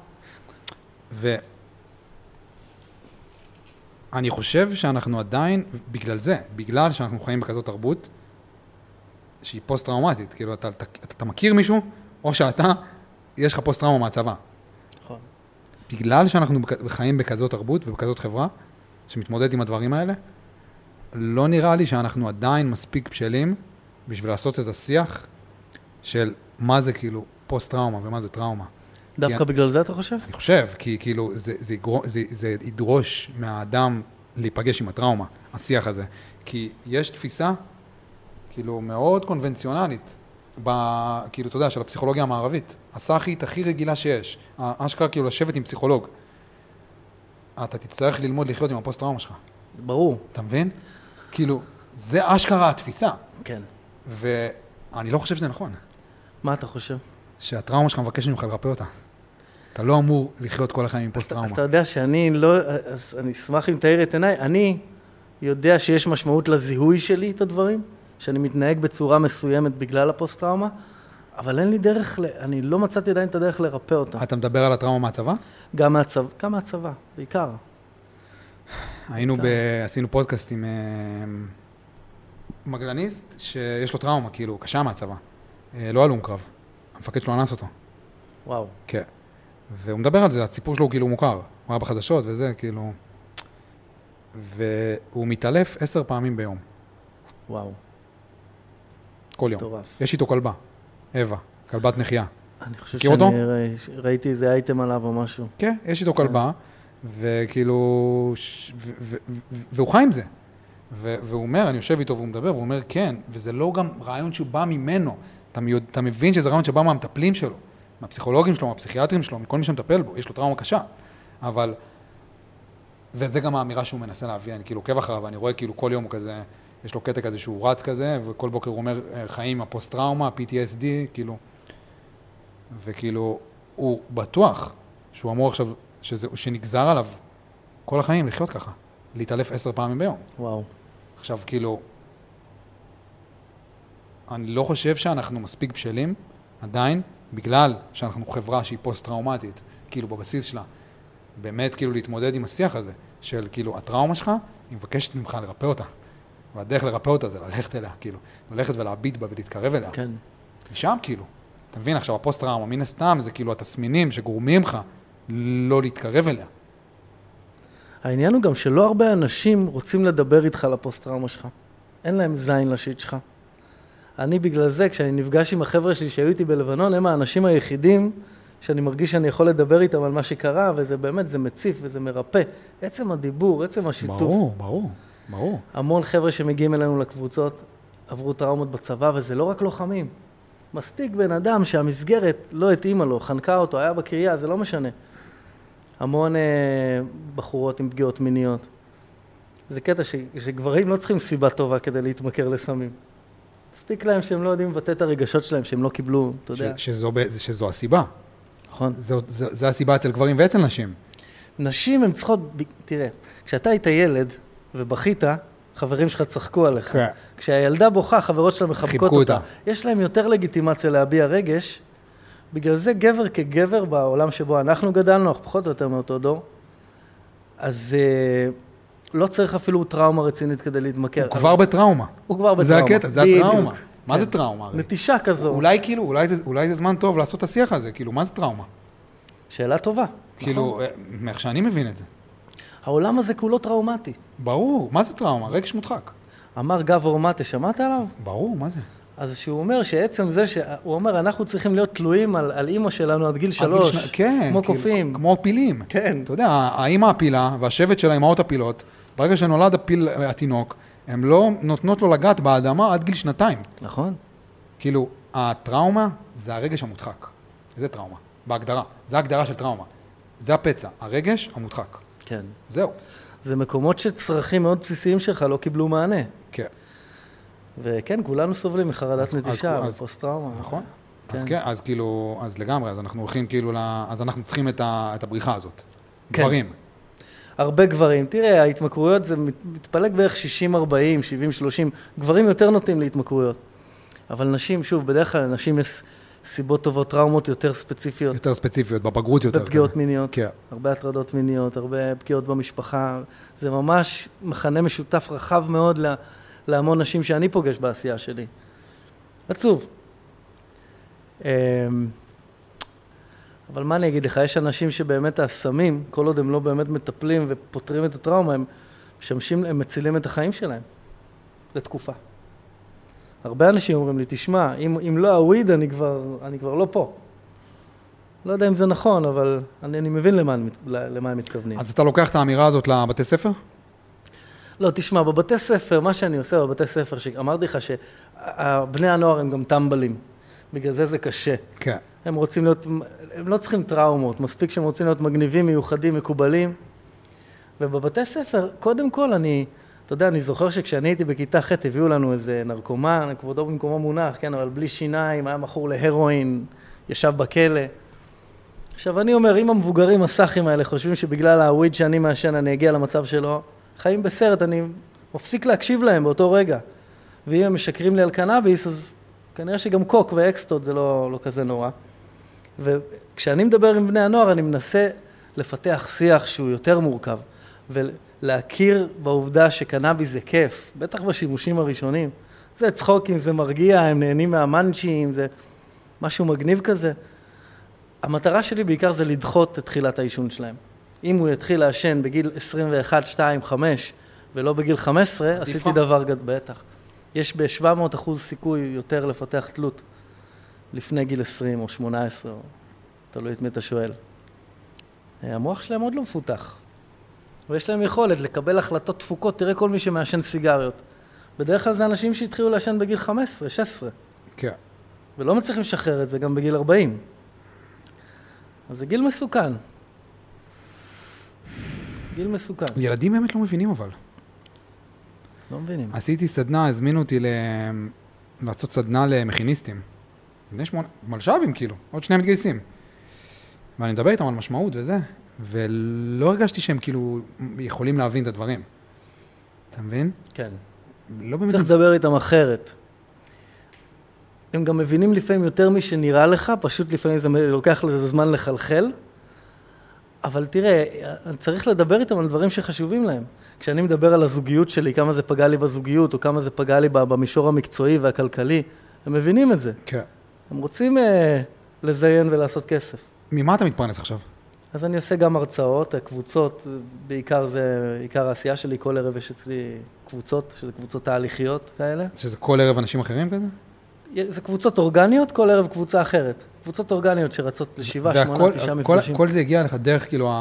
[SPEAKER 2] ואני חושב שאנחנו עדיין, בגלל זה, בגלל שאנחנו חיים בכזאת תרבות, שהיא פוסט-טראומטית, כאילו אתה, אתה, אתה מכיר מישהו, או שאתה, יש לך פוסט-טראומה מהצבא.
[SPEAKER 3] נכון.
[SPEAKER 2] בגלל שאנחנו חיים בכזאת תרבות ובכזאת חברה, שמתמודדת עם הדברים האלה, לא נראה לי שאנחנו עדיין מספיק בשלים בשביל לעשות את השיח של מה זה כאילו פוסט-טראומה ומה זה טראומה.
[SPEAKER 3] דווקא בגלל זה אתה חושב?
[SPEAKER 2] אני חושב, כי כאילו זה, זה, יגרו, זה, זה ידרוש מהאדם להיפגש עם הטראומה, השיח הזה. כי יש תפיסה כאילו מאוד קונבנציונלית, ב, כאילו אתה יודע, של הפסיכולוגיה המערבית. הסאחית הכי רגילה שיש. האשכרה כאילו לשבת עם פסיכולוג. אתה תצטרך ללמוד לחיות עם הפוסט-טראומה שלך.
[SPEAKER 3] ברור.
[SPEAKER 2] אתה מבין? כאילו, זה אשכרה התפיסה.
[SPEAKER 3] כן.
[SPEAKER 2] ואני לא חושב שזה נכון.
[SPEAKER 3] מה אתה חושב?
[SPEAKER 2] שהטראומה שלך מבקש ממך לרפא אותה. אתה לא אמור לחיות כל החיים עם פוסט-טראומה.
[SPEAKER 3] אתה יודע שאני לא, אז אני אשמח אם תאיר את עיניי, אני יודע שיש משמעות לזיהוי שלי את הדברים, שאני מתנהג בצורה מסוימת בגלל הפוסט-טראומה, אבל אין לי דרך, אני לא מצאתי עדיין את הדרך לרפא אותה.
[SPEAKER 2] אתה מדבר על הטראומה מהצבא?
[SPEAKER 3] גם מהצבא, גם מהצבא, בעיקר.
[SPEAKER 2] היינו, ב... עשינו פודקאסט עם מגלניסט שיש לו טראומה, כאילו, קשה מהצבא. לא הלום קרב. המפקד שלו אנס אותו.
[SPEAKER 3] וואו.
[SPEAKER 2] כן. והוא מדבר על זה, הסיפור שלו הוא כאילו מוכר. הוא היה בחדשות וזה, כאילו... והוא מתעלף עשר פעמים ביום.
[SPEAKER 3] וואו.
[SPEAKER 2] כל יום.
[SPEAKER 3] טורף.
[SPEAKER 2] יש איתו כלבה. אווה. כלבת נחייה.
[SPEAKER 3] אני חושב שאני ראי, ראיתי איזה אייטם עליו או משהו.
[SPEAKER 2] כן, יש איתו כלבה, וכאילו... ו, ו, ו, והוא חי עם זה. ו, והוא אומר, אני יושב איתו והוא מדבר, הוא אומר, כן, וזה לא גם רעיון שהוא בא ממנו. אתה, אתה מבין שזה רעיון שבא מהמטפלים שלו, מהפסיכולוגים שלו, מהפסיכיאטרים שלו, מכל מי שמטפל בו, יש לו טראומה קשה. אבל... וזה גם האמירה שהוא מנסה להביא, אני כאילו עוקב אחריו, ואני רואה כאילו כל יום הוא כזה, יש לו קטע כזה שהוא רץ כזה, וכל בוקר הוא אומר, חיים הפוסט-טראומה, פי טי אס די, כאילו, וכאילו, הוא בטוח שהוא אמור עכשיו, שזה, שנגזר עליו כל החיים לחיות ככה, להתעלף עשר פעמים ביום.
[SPEAKER 3] וואו.
[SPEAKER 2] עכשיו, כאילו, אני לא חושב שאנחנו מספיק בשלים, עדיין, בגלל שאנחנו חברה שהיא פוסט-טראומטית, כאילו בבסיס שלה, באמת כאילו להתמודד עם השיח הזה, של כאילו הטראומה שלך, היא מבקשת ממך לרפא אותה. והדרך לרפא אותה זה ללכת אליה, כאילו, ללכת ולהביט בה ולהתקרב אליה.
[SPEAKER 3] כן.
[SPEAKER 2] משם כאילו. אתה מבין, עכשיו הפוסט-טראומה, מן הסתם, זה כאילו התסמינים שגורמים לך לא להתקרב אליה.
[SPEAKER 3] העניין הוא גם שלא הרבה אנשים רוצים לדבר איתך על הפוסט-טראומה שלך. אין להם זין לשיט שלך. אני בגלל זה, כשאני נפגש עם החבר'ה שלי שהיו איתי בלבנון, הם האנשים היחידים שאני מרגיש שאני יכול לדבר איתם על מה שקרה, וזה באמת, זה מציף וזה מרפא. עצם הדיבור, עצם השיתוף.
[SPEAKER 2] ברור, ברור, ברור.
[SPEAKER 3] המון חבר'ה שמגיעים אלינו לקבוצות עברו טראומות בצבא, וזה לא רק לוחמים. מספיק בן אדם שהמסגרת לא התאימה לו, חנקה אותו, היה בקריה, זה לא משנה. המון אה, בחורות עם פגיעות מיניות. זה קטע ש, שגברים לא צריכים סיבה טובה כדי להתמכר לסמים. מספיק להם שהם לא יודעים לבטא את הרגשות שלהם, שהם לא קיבלו, אתה יודע.
[SPEAKER 2] ש, שזו, שזו הסיבה.
[SPEAKER 3] נכון.
[SPEAKER 2] זו, זו, זו הסיבה אצל גברים ואצל נשים.
[SPEAKER 3] נשים הן צריכות, תראה, כשאתה היית ילד ובכית, חברים שלך צחקו עליך.
[SPEAKER 2] כן.
[SPEAKER 3] כשהילדה בוכה, חברות שלה מחבקות אותה. אותה. יש להם יותר לגיטימציה להביע רגש, בגלל זה גבר כגבר בעולם שבו אנחנו גדלנו, אנחנו פחות או יותר מאותו דור, אז אה, לא צריך אפילו טראומה רצינית כדי להתמכר.
[SPEAKER 2] הוא כבר בטראומה.
[SPEAKER 3] הוא כבר בטראומה.
[SPEAKER 2] זה הקטע, זה הטראומה. מה זה טראומה?
[SPEAKER 3] נטישה כזו.
[SPEAKER 2] אולי כאילו, אולי זה, אולי זה זמן טוב לעשות את השיח הזה, כאילו, מה זה טראומה?
[SPEAKER 3] שאלה טובה.
[SPEAKER 2] כאילו, מאיך שאני מבין את זה.
[SPEAKER 3] העולם הזה כולו טראומטי.
[SPEAKER 2] ברור, מה זה טראומה? רגש מודחק.
[SPEAKER 3] אמר גב אורמטה, שמעת עליו?
[SPEAKER 2] ברור, מה זה?
[SPEAKER 3] אז שהוא אומר שעצם זה, שהוא אומר, אנחנו צריכים להיות תלויים על, על אימא שלנו עד גיל שלוש,
[SPEAKER 2] שנה, כן,
[SPEAKER 3] כמו
[SPEAKER 2] כאילו,
[SPEAKER 3] קופים.
[SPEAKER 2] כמו פילים.
[SPEAKER 3] כן.
[SPEAKER 2] אתה יודע, האמא הפילה והשבט של האמהות הפילות, ברגע שנולד הפיל התינוק, הן לא נותנות לו לגעת באדמה עד גיל שנתיים.
[SPEAKER 3] נכון.
[SPEAKER 2] כאילו, הטראומה זה הרגש המודחק. זה טראומה, בהגדרה. זה ההגדרה של טראומה. זה הפצע, הרגש המודחק.
[SPEAKER 3] כן.
[SPEAKER 2] זהו.
[SPEAKER 3] זה מקומות שצרכים מאוד בסיסיים שלך לא קיבלו מענה.
[SPEAKER 2] כן.
[SPEAKER 3] וכן, כולנו סובלים מחרדת נטישה ופוסט-טראומה.
[SPEAKER 2] נכון. אז כן, אז כאילו, אז לגמרי, אז אנחנו הולכים כאילו, אז אנחנו צריכים את הבריחה הזאת. גברים.
[SPEAKER 3] הרבה גברים. תראה, ההתמכרויות זה מתפלג בערך שישים ארבעים, שבעים שלושים. גברים יותר נוטים להתמכרויות. אבל נשים, שוב, בדרך כלל נשים יש סיבות טובות, טראומות יותר ספציפיות.
[SPEAKER 2] יותר ספציפיות, בבגרות יותר.
[SPEAKER 3] בפגיעות מיניות.
[SPEAKER 2] כן. הרבה
[SPEAKER 3] הטרדות מיניות, הרבה פגיעות במשפחה. זה ממש מחנה משותף רחב מאוד לה... להמון נשים שאני פוגש בעשייה שלי. עצוב. אבל מה אני אגיד לך, יש אנשים שבאמת הסמים, כל עוד הם לא באמת מטפלים ופותרים את הטראומה, הם משמשים, הם מצילים את החיים שלהם לתקופה. הרבה אנשים אומרים לי, תשמע, אם, אם לא הוויד, אני כבר, אני כבר לא פה. לא יודע אם זה נכון, אבל אני, אני מבין למה, למה הם מתכוונים.
[SPEAKER 2] אז אתה לוקח את האמירה הזאת לבתי ספר?
[SPEAKER 3] לא, תשמע, בבתי ספר, מה שאני עושה בבתי ספר, שאמרתי לך שבני הנוער הם גם טמבלים, בגלל זה זה קשה.
[SPEAKER 2] כן.
[SPEAKER 3] הם רוצים להיות, הם לא צריכים טראומות, מספיק שהם רוצים להיות מגניבים, מיוחדים, מקובלים. ובבתי ספר, קודם כל אני, אתה יודע, אני זוכר שכשאני הייתי בכיתה ח' הביאו לנו איזה נרקומן, כבודו במקומו מונח, כן, אבל בלי שיניים, היה מכור להרואין, ישב בכלא. עכשיו אני אומר, אם המבוגרים הסאחים האלה חושבים שבגלל הוויד שאני מעשן אני אגיע למצב שלו, חיים בסרט, אני מפסיק להקשיב להם באותו רגע. ואם הם משקרים לי על קנאביס, אז כנראה שגם קוק ואקסטות זה לא, לא כזה נורא. וכשאני מדבר עם בני הנוער, אני מנסה לפתח שיח שהוא יותר מורכב, ולהכיר בעובדה שקנאביס זה כיף, בטח בשימושים הראשונים. זה צחוקים, זה מרגיע, הם נהנים מהמנצ'ים, זה משהו מגניב כזה. המטרה שלי בעיקר זה לדחות את תחילת האישון שלהם. אם הוא יתחיל לעשן בגיל עשרים ואחת, שתיים, חמש, ולא בגיל חמש עשרה, עשיתי דבר גדול, בטח. יש ב-שבע מאות אחוז סיכוי יותר לפתח תלות לפני גיל עשרים או שמונה עשרה, תלוי את מי אתה שואל. המוח שלהם עוד לא מפותח, ויש להם יכולת לקבל החלטות תפוקות. תראה כל מי שמעשן סיגריות. בדרך כלל זה אנשים שהתחילו לעשן בגיל חמש עשרה, שש עשרה.
[SPEAKER 2] כן.
[SPEAKER 3] ולא מצליחים לשחרר את זה גם בגיל ארבעים. אז זה גיל מסוכן. גיל מסוכן.
[SPEAKER 2] ילדים באמת לא מבינים אבל.
[SPEAKER 3] לא מבינים.
[SPEAKER 2] עשיתי סדנה, הזמינו אותי ל... לעשות סדנה למכיניסטים. בני שמונה, מלשבים כאילו, עוד שני מתגייסים. ואני מדבר איתם על משמעות וזה, ולא הרגשתי שהם כאילו יכולים להבין את הדברים. אתה מבין?
[SPEAKER 3] כן.
[SPEAKER 2] לא באמת...
[SPEAKER 3] צריך לדבר איתם אחרת. הם גם מבינים לפעמים יותר משנראה לך, פשוט לפעמים זה לוקח לזה זמן לחלחל, אבל תראה, צריך לדבר איתם על דברים שחשובים להם. כשאני מדבר על הזוגיות שלי, כמה זה פגע לי בזוגיות, או כמה זה פגע לי במישור המקצועי והכלכלי, הם מבינים את זה.
[SPEAKER 2] כן.
[SPEAKER 3] הם רוצים אה, לזיין ולעשות כסף.
[SPEAKER 2] ממה אתה מתפרנס עכשיו?
[SPEAKER 3] אז אני עושה גם הרצאות, קבוצות, בעיקר זה, עיקר העשייה שלי, כל ערב יש אצלי קבוצות, שזה קבוצות תהליכיות כאלה.
[SPEAKER 2] שזה כל ערב אנשים אחרים כזה?
[SPEAKER 3] זה קבוצות אורגניות, כל ערב קבוצה אחרת. קבוצות אורגניות שרצות לשבעה, שמונה, תשעה מפגשים.
[SPEAKER 2] כל זה הגיע לך דרך, כאילו,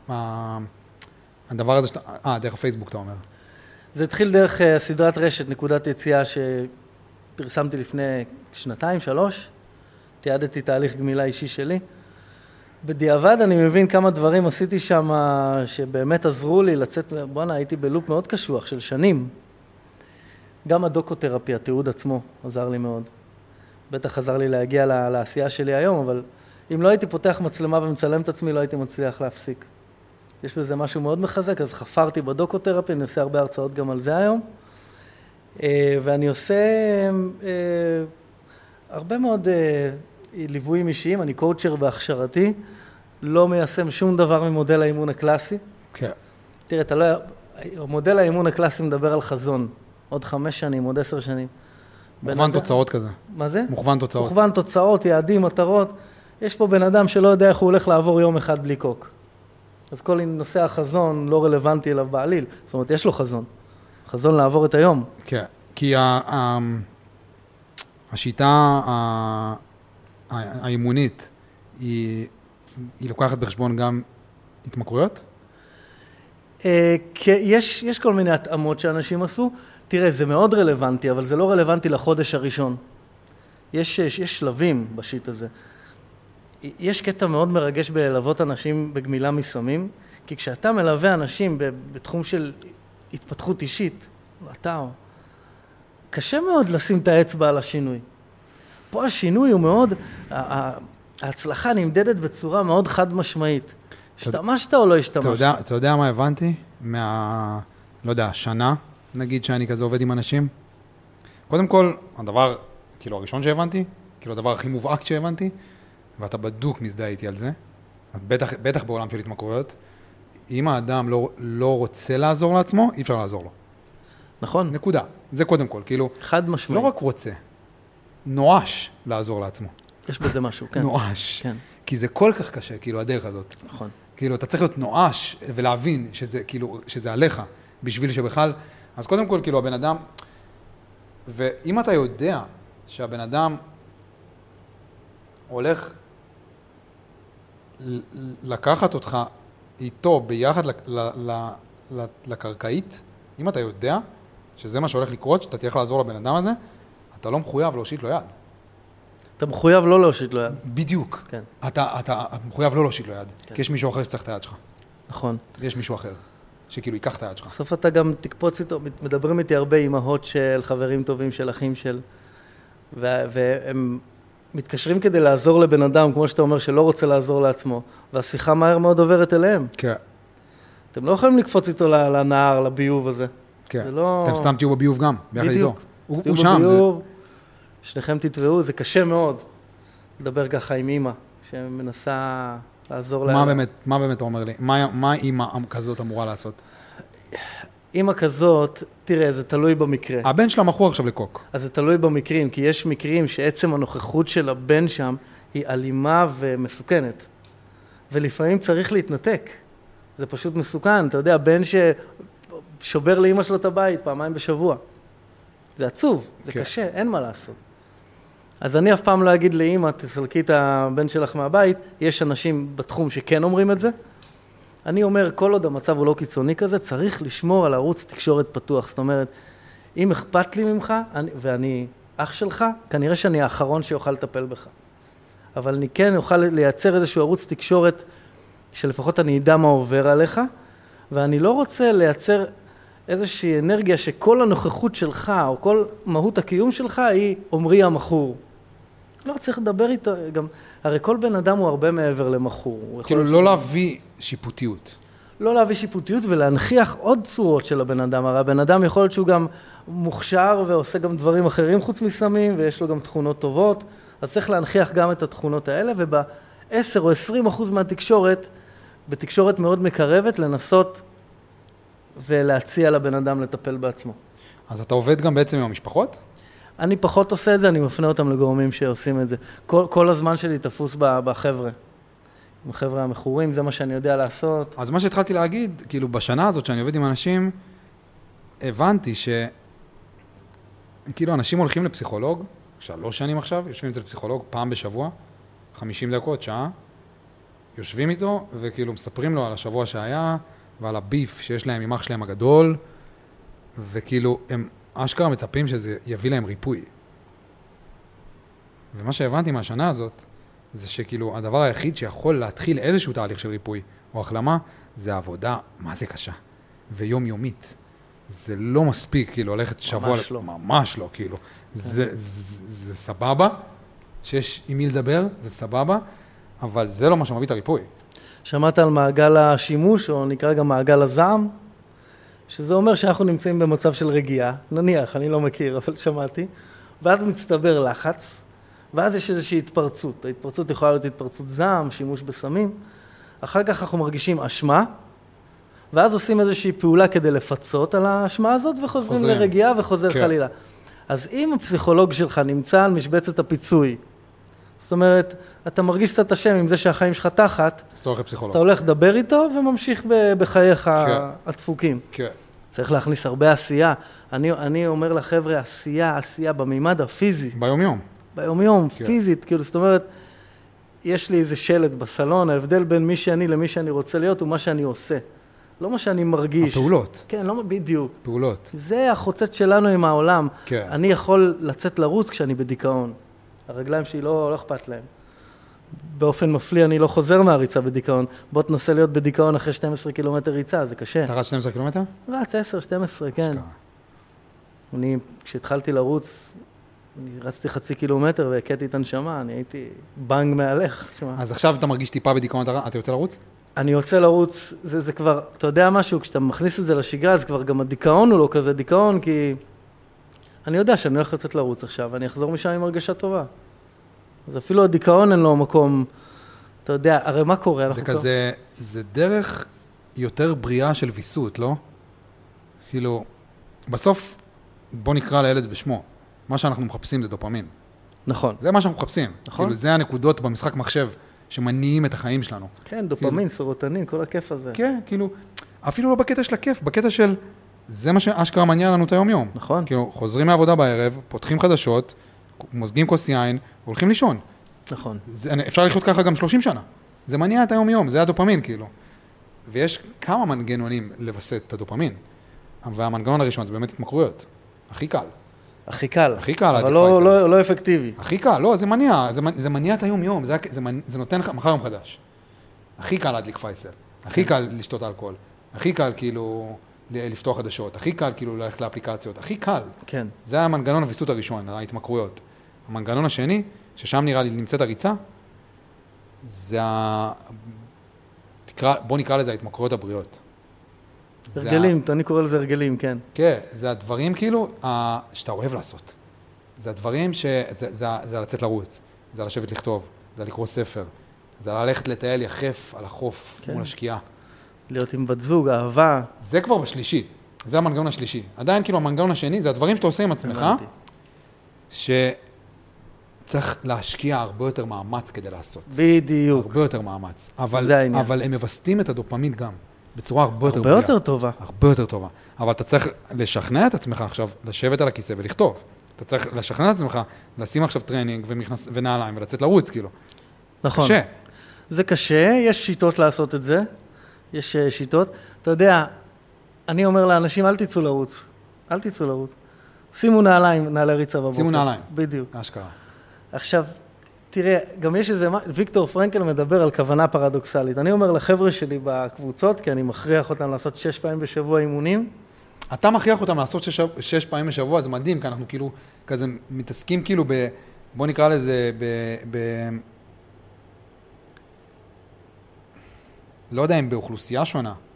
[SPEAKER 2] הדבר הזה שאתה, אה, דרך הפייסבוק, אתה אומר.
[SPEAKER 3] זה התחיל דרך סדרת רשת, נקודת יציאה שפרסמתי לפני שנתיים, שלוש. תיעדתי תהליך גמילה אישי שלי. בדיעבד אני מבין כמה דברים עשיתי שם שבאמת עזרו לי לצאת, בוא'נה, הייתי בלופ מאוד קשוח של שנים. גם הדוקותרפיה, התיעוד עצמו, עזר לי מאוד. בטח עזר לי להגיע לעשייה שלי היום, אבל אם לא הייתי פותח מצלמה ומצלם את עצמי, לא הייתי מצליח להפסיק. יש בזה משהו מאוד מחזק, אז חפרתי בדוקותרפיה, אני עושה הרבה הרצאות גם על זה היום. ואני עושה הרבה מאוד ליוויים אישיים, אני קואוצ'ר בהכשרתי, לא מיישם שום דבר ממודל האימון הקלאסי.
[SPEAKER 2] כן.
[SPEAKER 3] תראה, אתה לא... מודל האימון הקלאסי מדבר על חזון, עוד חמש שנים, עוד עשר שנים.
[SPEAKER 2] מוכוון תוצאות כזה.
[SPEAKER 3] מה זה?
[SPEAKER 2] מוכוון תוצאות.
[SPEAKER 3] מוכוון תוצאות, יעדים, מטרות. יש פה בן אדם שלא יודע איך הוא הולך לעבור יום אחד בלי קוק. אז כל נושא החזון לא רלוונטי אליו בעליל. זאת אומרת, יש לו חזון. חזון לעבור את היום.
[SPEAKER 2] כן, כי השיטה האימונית היא לוקחת בחשבון גם התמכרויות?
[SPEAKER 3] יש, יש כל מיני התאמות שאנשים עשו. תראה, זה מאוד רלוונטי, אבל זה לא רלוונטי לחודש הראשון. יש, יש, יש שלבים בשיט הזה. יש קטע מאוד מרגש בללוות אנשים בגמילה מסמים, כי כשאתה מלווה אנשים בתחום של התפתחות אישית, אתה, קשה מאוד לשים את האצבע על השינוי. פה השינוי הוא מאוד, ההצלחה נמדדת בצורה מאוד חד משמעית. השתמשת או לא השתמשת?
[SPEAKER 2] אתה יודע, אתה יודע מה הבנתי? מה, לא יודע, שנה, נגיד שאני כזה עובד עם אנשים. קודם כל, הדבר, כאילו הראשון שהבנתי, כאילו הדבר הכי מובהק שהבנתי, ואתה בדוק מזדהה איתי על זה, אז בטח, בטח בעולם של התמכרויות, אם האדם לא, לא רוצה לעזור לעצמו, אי אפשר לעזור לו.
[SPEAKER 3] נכון.
[SPEAKER 2] נקודה. זה קודם כל, כאילו,
[SPEAKER 3] חד משמעית.
[SPEAKER 2] לא רק רוצה, נואש לעזור לעצמו.
[SPEAKER 3] יש בזה משהו, כן.
[SPEAKER 2] נואש.
[SPEAKER 3] כן.
[SPEAKER 2] כי זה כל כך קשה, כאילו, הדרך הזאת.
[SPEAKER 3] נכון.
[SPEAKER 2] כאילו, אתה צריך להיות נואש ולהבין שזה, כאילו, שזה עליך, בשביל שבכלל, אז קודם כל, כאילו, הבן אדם, ואם אתה יודע שהבן אדם הולך לקחת אותך איתו ביחד לקרקעית, אם אתה יודע שזה מה שהולך לקרות, שאתה תלך לעזור לבן אדם הזה, אתה לא מחויב להושיט לו יד.
[SPEAKER 3] אתה מחויב לא להושיט לו יד.
[SPEAKER 2] בדיוק.
[SPEAKER 3] כן.
[SPEAKER 2] אתה, אתה מחויב לא להושיט לו יד,
[SPEAKER 3] כן.
[SPEAKER 2] כי יש מישהו אחר שצריך את היד שלך.
[SPEAKER 3] נכון.
[SPEAKER 2] יש מישהו אחר שכאילו ייקח את היד שלך.
[SPEAKER 3] בסוף אתה גם תקפוץ איתו, מדברים איתי הרבה אימהות של חברים טובים, של אחים של, והם מתקשרים כדי לעזור לבן אדם, כמו שאתה אומר, שלא רוצה לעזור לעצמו, והשיחה מהר מאוד עוברת אליהם.
[SPEAKER 2] כן.
[SPEAKER 3] אתם לא יכולים לקפוץ איתו לנהר, לביוב הזה.
[SPEAKER 2] כן.
[SPEAKER 3] לא...
[SPEAKER 2] אתם סתם תהיו בביוב גם, ביחד איתו.
[SPEAKER 3] בדיוק.
[SPEAKER 2] הוא,
[SPEAKER 3] תהיו
[SPEAKER 2] הוא שם.
[SPEAKER 3] בביוב, זה... שניכם תתבעו, זה קשה מאוד לדבר ככה עם אמא, שמנסה לעזור
[SPEAKER 2] מה באמת, מה באמת אתה אומר לי? מה, מה אמא כזאת אמורה לעשות?
[SPEAKER 3] אמא כזאת, תראה, זה תלוי במקרה.
[SPEAKER 2] הבן שלה מכור עכשיו לקוק.
[SPEAKER 3] אז זה תלוי במקרים, כי יש מקרים שעצם הנוכחות של הבן שם היא אלימה ומסוכנת. ולפעמים צריך להתנתק. זה פשוט מסוכן. אתה יודע, בן ששובר לאמא שלו את הבית פעמיים בשבוע. זה עצוב, זה כן. קשה, אין מה לעשות. אז אני אף פעם לא אגיד לאמא, תסלקי את הבן שלך מהבית, יש אנשים בתחום שכן אומרים את זה. אני אומר, כל עוד המצב הוא לא קיצוני כזה, צריך לשמור על ערוץ תקשורת פתוח. זאת אומרת, אם אכפת לי ממך, אני, ואני אח שלך, כנראה שאני האחרון שיוכל לטפל בך. אבל אני כן אוכל לייצר איזשהו ערוץ תקשורת, שלפחות אני אדע מה עובר עליך, ואני לא רוצה לייצר איזושהי אנרגיה שכל הנוכחות שלך, או כל מהות הקיום שלך, היא עומרי המכור. לא צריך לדבר איתו, גם, הרי כל בן אדם הוא הרבה מעבר למכור.
[SPEAKER 2] כאילו לא להביא שיפוטיות.
[SPEAKER 3] לא להביא שיפוטיות ולהנחיח עוד צורות של הבן אדם. הרי הבן אדם יכול להיות שהוא גם מוכשר ועושה גם דברים אחרים חוץ מסמים, ויש לו גם תכונות טובות, אז צריך להנחיח גם את התכונות האלה, וב-עשרה או עשרים אחוז מהתקשורת, בתקשורת מאוד מקרבת, לנסות ולהציע לבן אדם לטפל בעצמו.
[SPEAKER 2] אז אתה עובד גם בעצם עם המשפחות?
[SPEAKER 3] אני פחות עושה את זה, אני מפנה אותם לגורמים שעושים את זה. כל, כל הזמן שלי תפוס בחבר'ה. עם החבר'ה המכורים, זה מה שאני יודע לעשות.
[SPEAKER 2] אז מה שהתחלתי להגיד, כאילו בשנה הזאת שאני עובד עם אנשים, הבנתי ש... כאילו אנשים הולכים לפסיכולוג, שלוש שנים עכשיו, יושבים אצל פסיכולוג פעם בשבוע, חמישים דקות, שעה, יושבים איתו וכאילו מספרים לו על השבוע שהיה, ועל הביף שיש להם עם אח שלהם הגדול, וכאילו הם אשכרה מצפים שזה יביא להם ריפוי. ומה שהבנתי מהשנה הזאת, זה שכאילו הדבר היחיד שיכול להתחיל איזשהו תהליך של ריפוי או החלמה, זה עבודה, מה זה קשה, ויומיומית. זה לא מספיק, כאילו, ללכת שבוע...
[SPEAKER 3] ממש לא.
[SPEAKER 2] ממש לא, כאילו. זה, זה, זה סבבה, שיש עם מי לדבר, זה סבבה, אבל זה לא מה שמביא את הריפוי.
[SPEAKER 3] שמעת על מעגל השימוש, או נקרא גם מעגל הזעם, שזה אומר שאנחנו נמצאים במצב של רגיעה, נניח, אני לא מכיר, אבל שמעתי, ואז מצטבר לחץ, ואז יש איזושהי התפרצות. ההתפרצות יכולה להיות התפרצות זעם, שימוש בסמים, אחר כך אנחנו מרגישים אשמה, ואז עושים איזושהי פעולה כדי לפצות על האשמה הזאת, וחוזרים חוזרים. לרגיעה וחוזר כן. חלילה. אז אם הפסיכולוג שלך נמצא על משבצת הפיצוי, זאת אומרת, אתה מרגיש קצת אשם עם זה שהחיים שלך תחת,
[SPEAKER 2] אז אתה הולך לפסיכולוג.
[SPEAKER 3] אתה הולך לדבר איתו וממשיך בחייך כן. הדפוקים.
[SPEAKER 2] כן.
[SPEAKER 3] צריך להכניס הרבה עשייה. אני, אני אומר לחבר'ה, עשייה, עשייה במימד הפיזי.
[SPEAKER 2] ביום-יום.
[SPEAKER 3] ביום-יום, כן. פיזית, כאילו, זאת אומרת, יש לי איזה שלט בסלון, ההבדל בין מי שאני למי שאני רוצה להיות הוא מה שאני עושה. לא מה שאני מרגיש.
[SPEAKER 2] הפעולות.
[SPEAKER 3] כן, לא בדיוק.
[SPEAKER 2] פעולות.
[SPEAKER 3] זה החוצץ שלנו עם העולם.
[SPEAKER 2] כן.
[SPEAKER 3] אני יכול לצאת לרוץ כשאני בדיכאון. הרגליים שלי לא, לא אכפת להם. באופן מפליא אני לא חוזר מהריצה בדיכאון. בוא תנסה להיות בדיכאון אחרי שנים עשר קילומטר ריצה, זה קשה.
[SPEAKER 2] אתה רץ שנים עשר קילומטר?
[SPEAKER 3] רץ עשר, שתים עשרה, כן. אני, כשהתחלתי לרוץ, אני רצתי חצי קילומטר והקעתי את הנשמה, אני הייתי בנג מהלך. שמה.
[SPEAKER 2] אז עכשיו אתה מרגיש טיפה בדיכאון, אתה יוצא לרוץ?
[SPEAKER 3] אני רוצה לרוץ, זה, זה כבר, אתה יודע משהו, כשאתה מכניס את זה לשגרה, אז כבר גם הדיכאון הוא לא כזה דיכאון, כי אני יודע שאני הולך לצאת לרוץ עכשיו, ואני אחזור משם עם הרגשה טובה. אז אפילו הדיכאון אין לו מקום, אתה יודע, הרי מה קורה?
[SPEAKER 2] זה כזה, כבר... זה דרך יותר בריאה של ויסות, לא? כאילו, בסוף, בוא נקרא לילד בשמו, מה שאנחנו מחפשים זה דופמין.
[SPEAKER 3] נכון.
[SPEAKER 2] זה מה שאנחנו מחפשים.
[SPEAKER 3] נכון.
[SPEAKER 2] כאילו, זה הנקודות במשחק מחשב, שמניעים את החיים שלנו.
[SPEAKER 3] כן, דופמין, סרוטנין, כל הכיף הזה.
[SPEAKER 2] כן, כאילו, אפילו לא בקטע של הכיף, בקטע של, זה מה שאשכרה מניע לנו את היום-יום.
[SPEAKER 3] נכון.
[SPEAKER 2] כאילו, חוזרים מהעבודה בערב, פותחים חדשות, מוזגים כוס יין, והולכים לישון.
[SPEAKER 3] נכון.
[SPEAKER 2] זה, אפשר לחיות ככה גם שלושים שנה. זה מניע את היום-יום, זה הדופמין, כאילו. ויש כמה מנגנונים לבסט את הדופמין. והמנגנון הראשון זה באמת התמכרויות. הכי קל.
[SPEAKER 3] הכי קל.
[SPEAKER 2] הכי קל.
[SPEAKER 3] אבל לא, לא, לא אפקטיבי.
[SPEAKER 2] הכי קל, לא, זה מניע, זה, זה מניע את היום-יום, זה, זה, זה נותן לך מחר יום חדש. הכי קל להדליק פייסל. הכי קל לשתות אלכוהול. הכי קל, כאילו, לפתוח חדשות. הכי קל, כאילו, ללכת לאפליקציות. הכי קל.
[SPEAKER 3] כן.
[SPEAKER 2] זה המנגנון הוויסות הראשון, ההתמכרויות. המנגנון השני, ששם נראה לי נמצאת הריצה, זה ה... תקרא, בוא נקרא לזה ההתמכרויות הבריאות.
[SPEAKER 3] הרגלים, ה... אני קורא לזה הרגלים, כן.
[SPEAKER 2] כן, זה הדברים כאילו ה... שאתה אוהב לעשות. זה הדברים שזה זה, זה לצאת לרוץ, זה לשבת לכתוב, זה לקרוא ספר, זה ללכת לטייל יחף על החוף כן. מול השקיעה. להיות
[SPEAKER 3] עם בת זוג, אהבה.
[SPEAKER 2] זה כבר בשלישי, זה המנגנון השלישי. עדיין כאילו המנגנון השני, זה הדברים שאתה עושה עם עצמך, ש... צריך להשקיע הרבה יותר מאמץ כדי לעשות.
[SPEAKER 3] בדיוק.
[SPEAKER 2] הרבה יותר מאמץ. אבל, אבל הם מבסטים את הדופמין גם, בצורה הרבה יותר
[SPEAKER 3] הרבה יותר טובה.
[SPEAKER 2] הרבה יותר טובה. אבל אתה צריך לשכנע את עצמך עכשיו, לשבת על הכיסא ולכתוב. אתה צריך לשכנע את עצמך, לשים עכשיו טרנינג ומכנס, ונעליים ולצאת לרוץ, כאילו.
[SPEAKER 3] נכון.
[SPEAKER 2] זה קשה.
[SPEAKER 3] זה קשה, יש שיטות לעשות את זה. יש שיטות. אתה יודע, אני אומר לאנשים, אל תצאו לרוץ. אל תצאו לרוץ. שימו נעליים, נעלי ריצה בבוקר.
[SPEAKER 2] שימו נעליים.
[SPEAKER 3] בדיוק.
[SPEAKER 2] אשכרה.
[SPEAKER 3] עכשיו, תראה, גם יש איזה, ויקטור פרנקל מדבר על כוונה פרדוקסלית. אני אומר לחבר'ה שלי בקבוצות, כי אני מכריח אותם לעשות שש פעמים בשבוע אימונים.
[SPEAKER 2] אתה מכריח אותם לעשות שש, שש פעמים בשבוע, זה מדהים, כי אנחנו כאילו, כזה מתעסקים כאילו ב, בוא נקרא לזה, ב, ב, לא יודע אם באוכלוסייה שונה,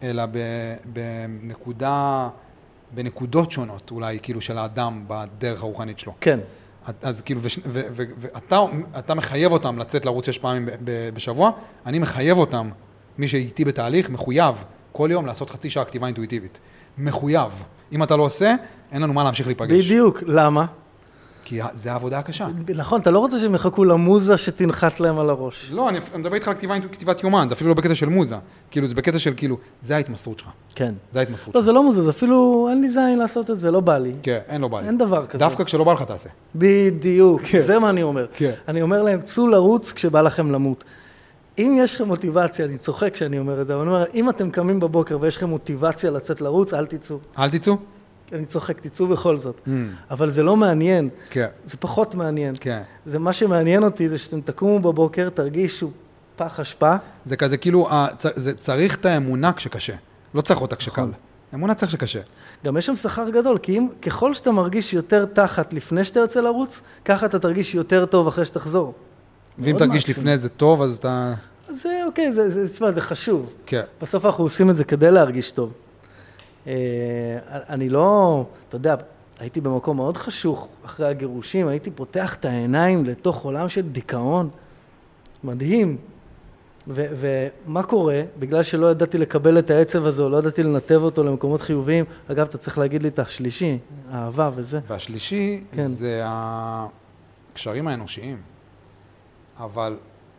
[SPEAKER 2] אלא בנקודה, בנקודות שונות, אולי כאילו של האדם בדרך הרוחנית שלו.
[SPEAKER 3] כן.
[SPEAKER 2] אז כאילו, ואתה אתה מחייב אותם לצאת לרוץ שש פעמים בשבוע, אני מחייב אותם, מי שאיתי בתהליך, מחויב כל יום לעשות חצי שעה כתיבה אינטואיטיבית. מחויב. אם אתה לא עושה, אין לנו מה להמשיך להיפגש.
[SPEAKER 3] בדיוק. למה?
[SPEAKER 2] כי זה העבודה הקשה.
[SPEAKER 3] נכון, אתה לא רוצה שהם יחכו למוזה שתנחת להם על הראש.
[SPEAKER 2] לא, אני מדבר איתך על כתיבת יומן, זה אפילו לא בקטע של מוזה. כאילו, זה בקטע של, כאילו, זה ההתמסרות שלך.
[SPEAKER 3] כן.
[SPEAKER 2] זה ההתמסרות
[SPEAKER 3] לא,
[SPEAKER 2] שלך.
[SPEAKER 3] זה לא מוזה, זה אפילו, אין לי זין לעשות את זה, לא בא לי.
[SPEAKER 2] כן, אין לא בא לי.
[SPEAKER 3] אין דבר כזה.
[SPEAKER 2] דווקא כשלא בא לך תעשה.
[SPEAKER 3] בדיוק, זה מה אני אומר.
[SPEAKER 2] כן.
[SPEAKER 3] אני אומר להם, צאו לרוץ כשבא לכם למות. אם יש לכם מוטיבציה, אני צוחק כשאני אומר את זה, אבל אני אומר, אם אתם קמים בבוקר ויש לכם מוטיבציה לצאת לרוץ, אל תצאו.
[SPEAKER 2] אל תצאו?
[SPEAKER 3] אני צוחק, תצאו בכל זאת. Mm. אבל זה לא מעניין.
[SPEAKER 2] כן.
[SPEAKER 3] זה פחות מעניין.
[SPEAKER 2] כן.
[SPEAKER 3] זה מה שמעניין אותי, זה שאתם תקומו בבוקר, תרגישו פח אשפה.
[SPEAKER 2] זה כזה, כאילו, זה צריך את האמונה כשקשה. לא צריך אותה כשקל. אמונה צריך שקשה.
[SPEAKER 3] גם יש שם שכר גדול, כי אם, ככל שאתה מרגיש יותר תחת לפני שאתה יוצא לרוץ, ככה אתה תרגיש יותר טוב אחרי שתחזור.
[SPEAKER 2] ואם תרגיש לפני זה טוב, אז אתה...
[SPEAKER 3] זה אוקיי, זה, זה, זה, זה חשוב.
[SPEAKER 2] כן.
[SPEAKER 3] בסוף אנחנו עושים את זה כדי להרגיש טוב. אני לא, אתה יודע, הייתי במקום מאוד חשוך אחרי הגירושים, הייתי פותח את העיניים לתוך עולם של דיכאון. מדהים. ו- ומה קורה? בגלל שלא ידעתי לקבל את העצב הזה, או לא ידעתי לנתב אותו למקומות חיוביים, אגב, אתה צריך להגיד לי את השלישי, האהבה וזה.
[SPEAKER 2] והשלישי
[SPEAKER 3] כן.
[SPEAKER 2] זה הקשרים האנושיים. אבל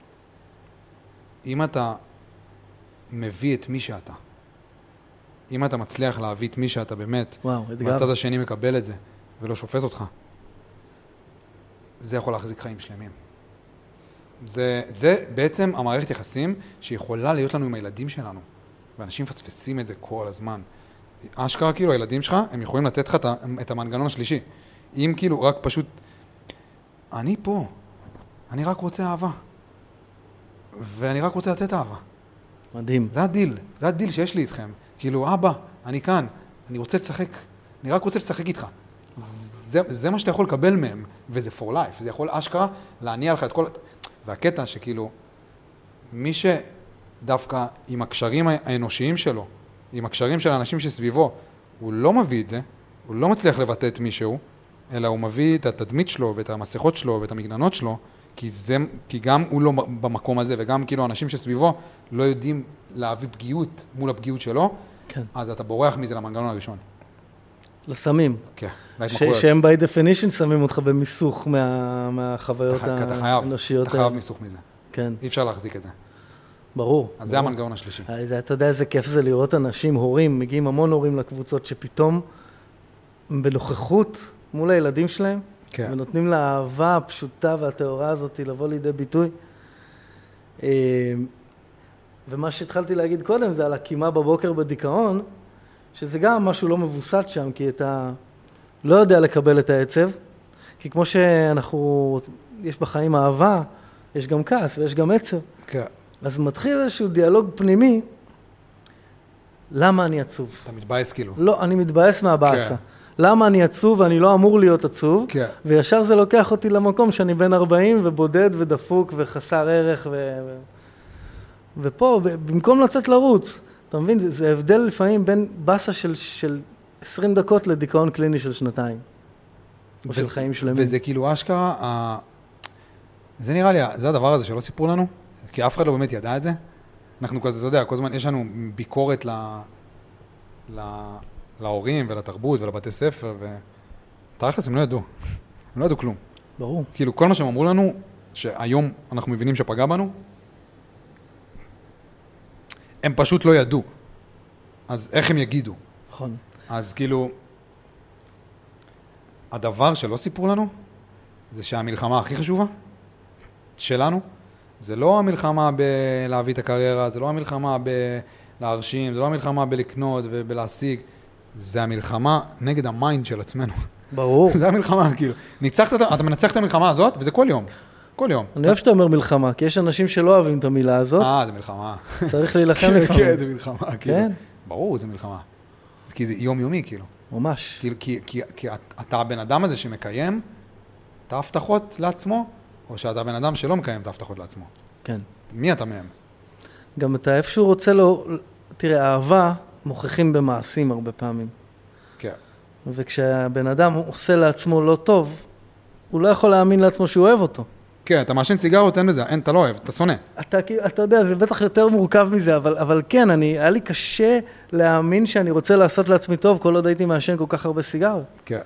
[SPEAKER 2] אם אתה מביא את מי שאתה, אם אתה מצליח להביא את מי שאתה באמת,
[SPEAKER 3] וואו, אתגר.
[SPEAKER 2] והצד השני מקבל את זה, ולא שופט אותך, זה יכול להחזיק חיים שלמים. זה, זה בעצם המערכת יחסים שיכולה להיות לנו עם הילדים שלנו, ואנשים מפספסים את זה כל הזמן. אשכרה, כאילו, הילדים שלך, הם יכולים לתת לך את המנגנון השלישי. אם כאילו, רק פשוט, אני פה, אני רק רוצה אהבה, ואני רק רוצה לתת אהבה.
[SPEAKER 3] מדהים.
[SPEAKER 2] זה הדיל, זה הדיל שיש לי איתכם. כאילו, אבא, אני כאן, אני רוצה לשחק, אני רק רוצה לשחק איתך. זה, זה מה שאתה יכול לקבל מהם, וזה for life, זה יכול אשכרה להניע לך את כל... והקטע שכאילו, מי שדווקא עם הקשרים האנושיים שלו, עם הקשרים של האנשים שסביבו, הוא לא מביא את זה, הוא לא מצליח לבטא את מישהו, אלא הוא מביא את התדמית שלו ואת המסכות שלו ואת המגננות שלו, כי, זה, כי גם הוא לא במקום הזה, וגם כאילו אנשים שסביבו לא יודעים להביא פגיעות מול הפגיעות שלו, כן. אז אתה בורח מזה למנגנון הראשון.
[SPEAKER 3] לסמים.
[SPEAKER 2] כן,
[SPEAKER 3] להתמכרויות. שהם by definition שמים אותך במיסוך מה, מהחוויות האנושיות.
[SPEAKER 2] אתה חייב מיסוך מזה.
[SPEAKER 3] כן.
[SPEAKER 2] אי אפשר להחזיק את זה.
[SPEAKER 3] ברור.
[SPEAKER 2] אז זה המנגנון השלישי.
[SPEAKER 3] אתה יודע איזה כיף זה לראות אנשים, הורים, מגיעים המון הורים לקבוצות שפתאום בנוכחות מול הילדים שלהם, כן. ונותנים לאהבה הפשוטה והתאורה הזאת לבוא לידי ביטוי. ומה שהתחלתי להגיד קודם זה על הקימה בבוקר בדיכאון, שזה גם משהו לא מבוסת שם, כי אתה לא יודע לקבל את העצב, כי כמו שאנחנו, יש בחיים אהבה, יש גם כעס ויש גם עצב.
[SPEAKER 2] כן.
[SPEAKER 3] אז מתחיל איזשהו דיאלוג פנימי, למה אני עצוב?
[SPEAKER 2] אתה מתבאס כאילו.
[SPEAKER 3] לא, אני מתבאס מהבאסה. כן. למה אני עצוב ואני לא אמור להיות עצוב, כן. וישר זה לוקח אותי למקום שאני בן ארבעים ובודד ודפוק וחסר ערך, ו... ופה, במקום לצאת לרוץ, אתה מבין, זה, זה הבדל לפעמים בין באסה של, של עשרים דקות לדיכאון קליני של שנתיים, או
[SPEAKER 2] וזה,
[SPEAKER 3] של חיים שלמים.
[SPEAKER 2] וזה כאילו אשכרה, ה... זה נראה לי, זה הדבר הזה שלא סיפרו לנו, כי אף אחד לא באמת ידע את זה. אנחנו כזה, אתה יודע, כל הזמן יש לנו ביקורת ל... ל... להורים ולתרבות ולבתי ספר, ותכלס הם לא ידעו, הם לא ידעו כלום.
[SPEAKER 3] ברור.
[SPEAKER 2] כאילו כל מה שהם אמרו לנו, שהיום אנחנו מבינים שפגע בנו, הם פשוט לא ידעו. אז איך הם יגידו?
[SPEAKER 3] נכון.
[SPEAKER 2] אז כאילו, הדבר שלא סיפרו לנו, זה שהמלחמה הכי חשובה שלנו, זה לא המלחמה בלהביא את הקריירה, זה לא המלחמה בלהרשים, זה לא המלחמה בלקנות ובלהשיג, זה המלחמה נגד המיינד של עצמנו.
[SPEAKER 3] ברור.
[SPEAKER 2] זה המלחמה, כאילו. ניצחת, אתה מנצח את המלחמה הזאת, וזה כל יום. כל יום.
[SPEAKER 3] אני אוהב שאתה אומר מלחמה, כי יש אנשים שלא אוהבים את המילה הזאת.
[SPEAKER 2] אה, זה מלחמה.
[SPEAKER 3] צריך להילחם לפעמים.
[SPEAKER 2] כן, זה מלחמה, כאילו. כן? ברור, זה מלחמה. כי זה יומיומי, כאילו.
[SPEAKER 3] ממש.
[SPEAKER 2] כאילו, כי, כי, כי אתה הבן אדם הזה שמקיים את ההבטחות לעצמו, או שאתה הבן אדם שלא מקיים את ההבטחות לעצמו.
[SPEAKER 3] כן.
[SPEAKER 2] מי אתה מהם?
[SPEAKER 3] גם אתה איפשהו רוצה לו, תראה, אהבה מוכיחים במעשים הרבה פעמים.
[SPEAKER 2] כן.
[SPEAKER 3] וכשהבן אדם עושה לעצמו לא טוב, הוא לא יכול להאמין לעצמו שהוא אוהב אותו.
[SPEAKER 2] כן, אתה מעשן סיגרות, אין בזה, אין, אתה לא אוהב, אתה שונא.
[SPEAKER 3] אתה, אתה יודע, זה בטח יותר מורכב מזה, אבל, אבל כן, אני, היה לי קשה להאמין שאני רוצה לעשות לעצמי טוב, כל עוד הייתי מעשן כל כך הרבה סיגרות.
[SPEAKER 2] כן.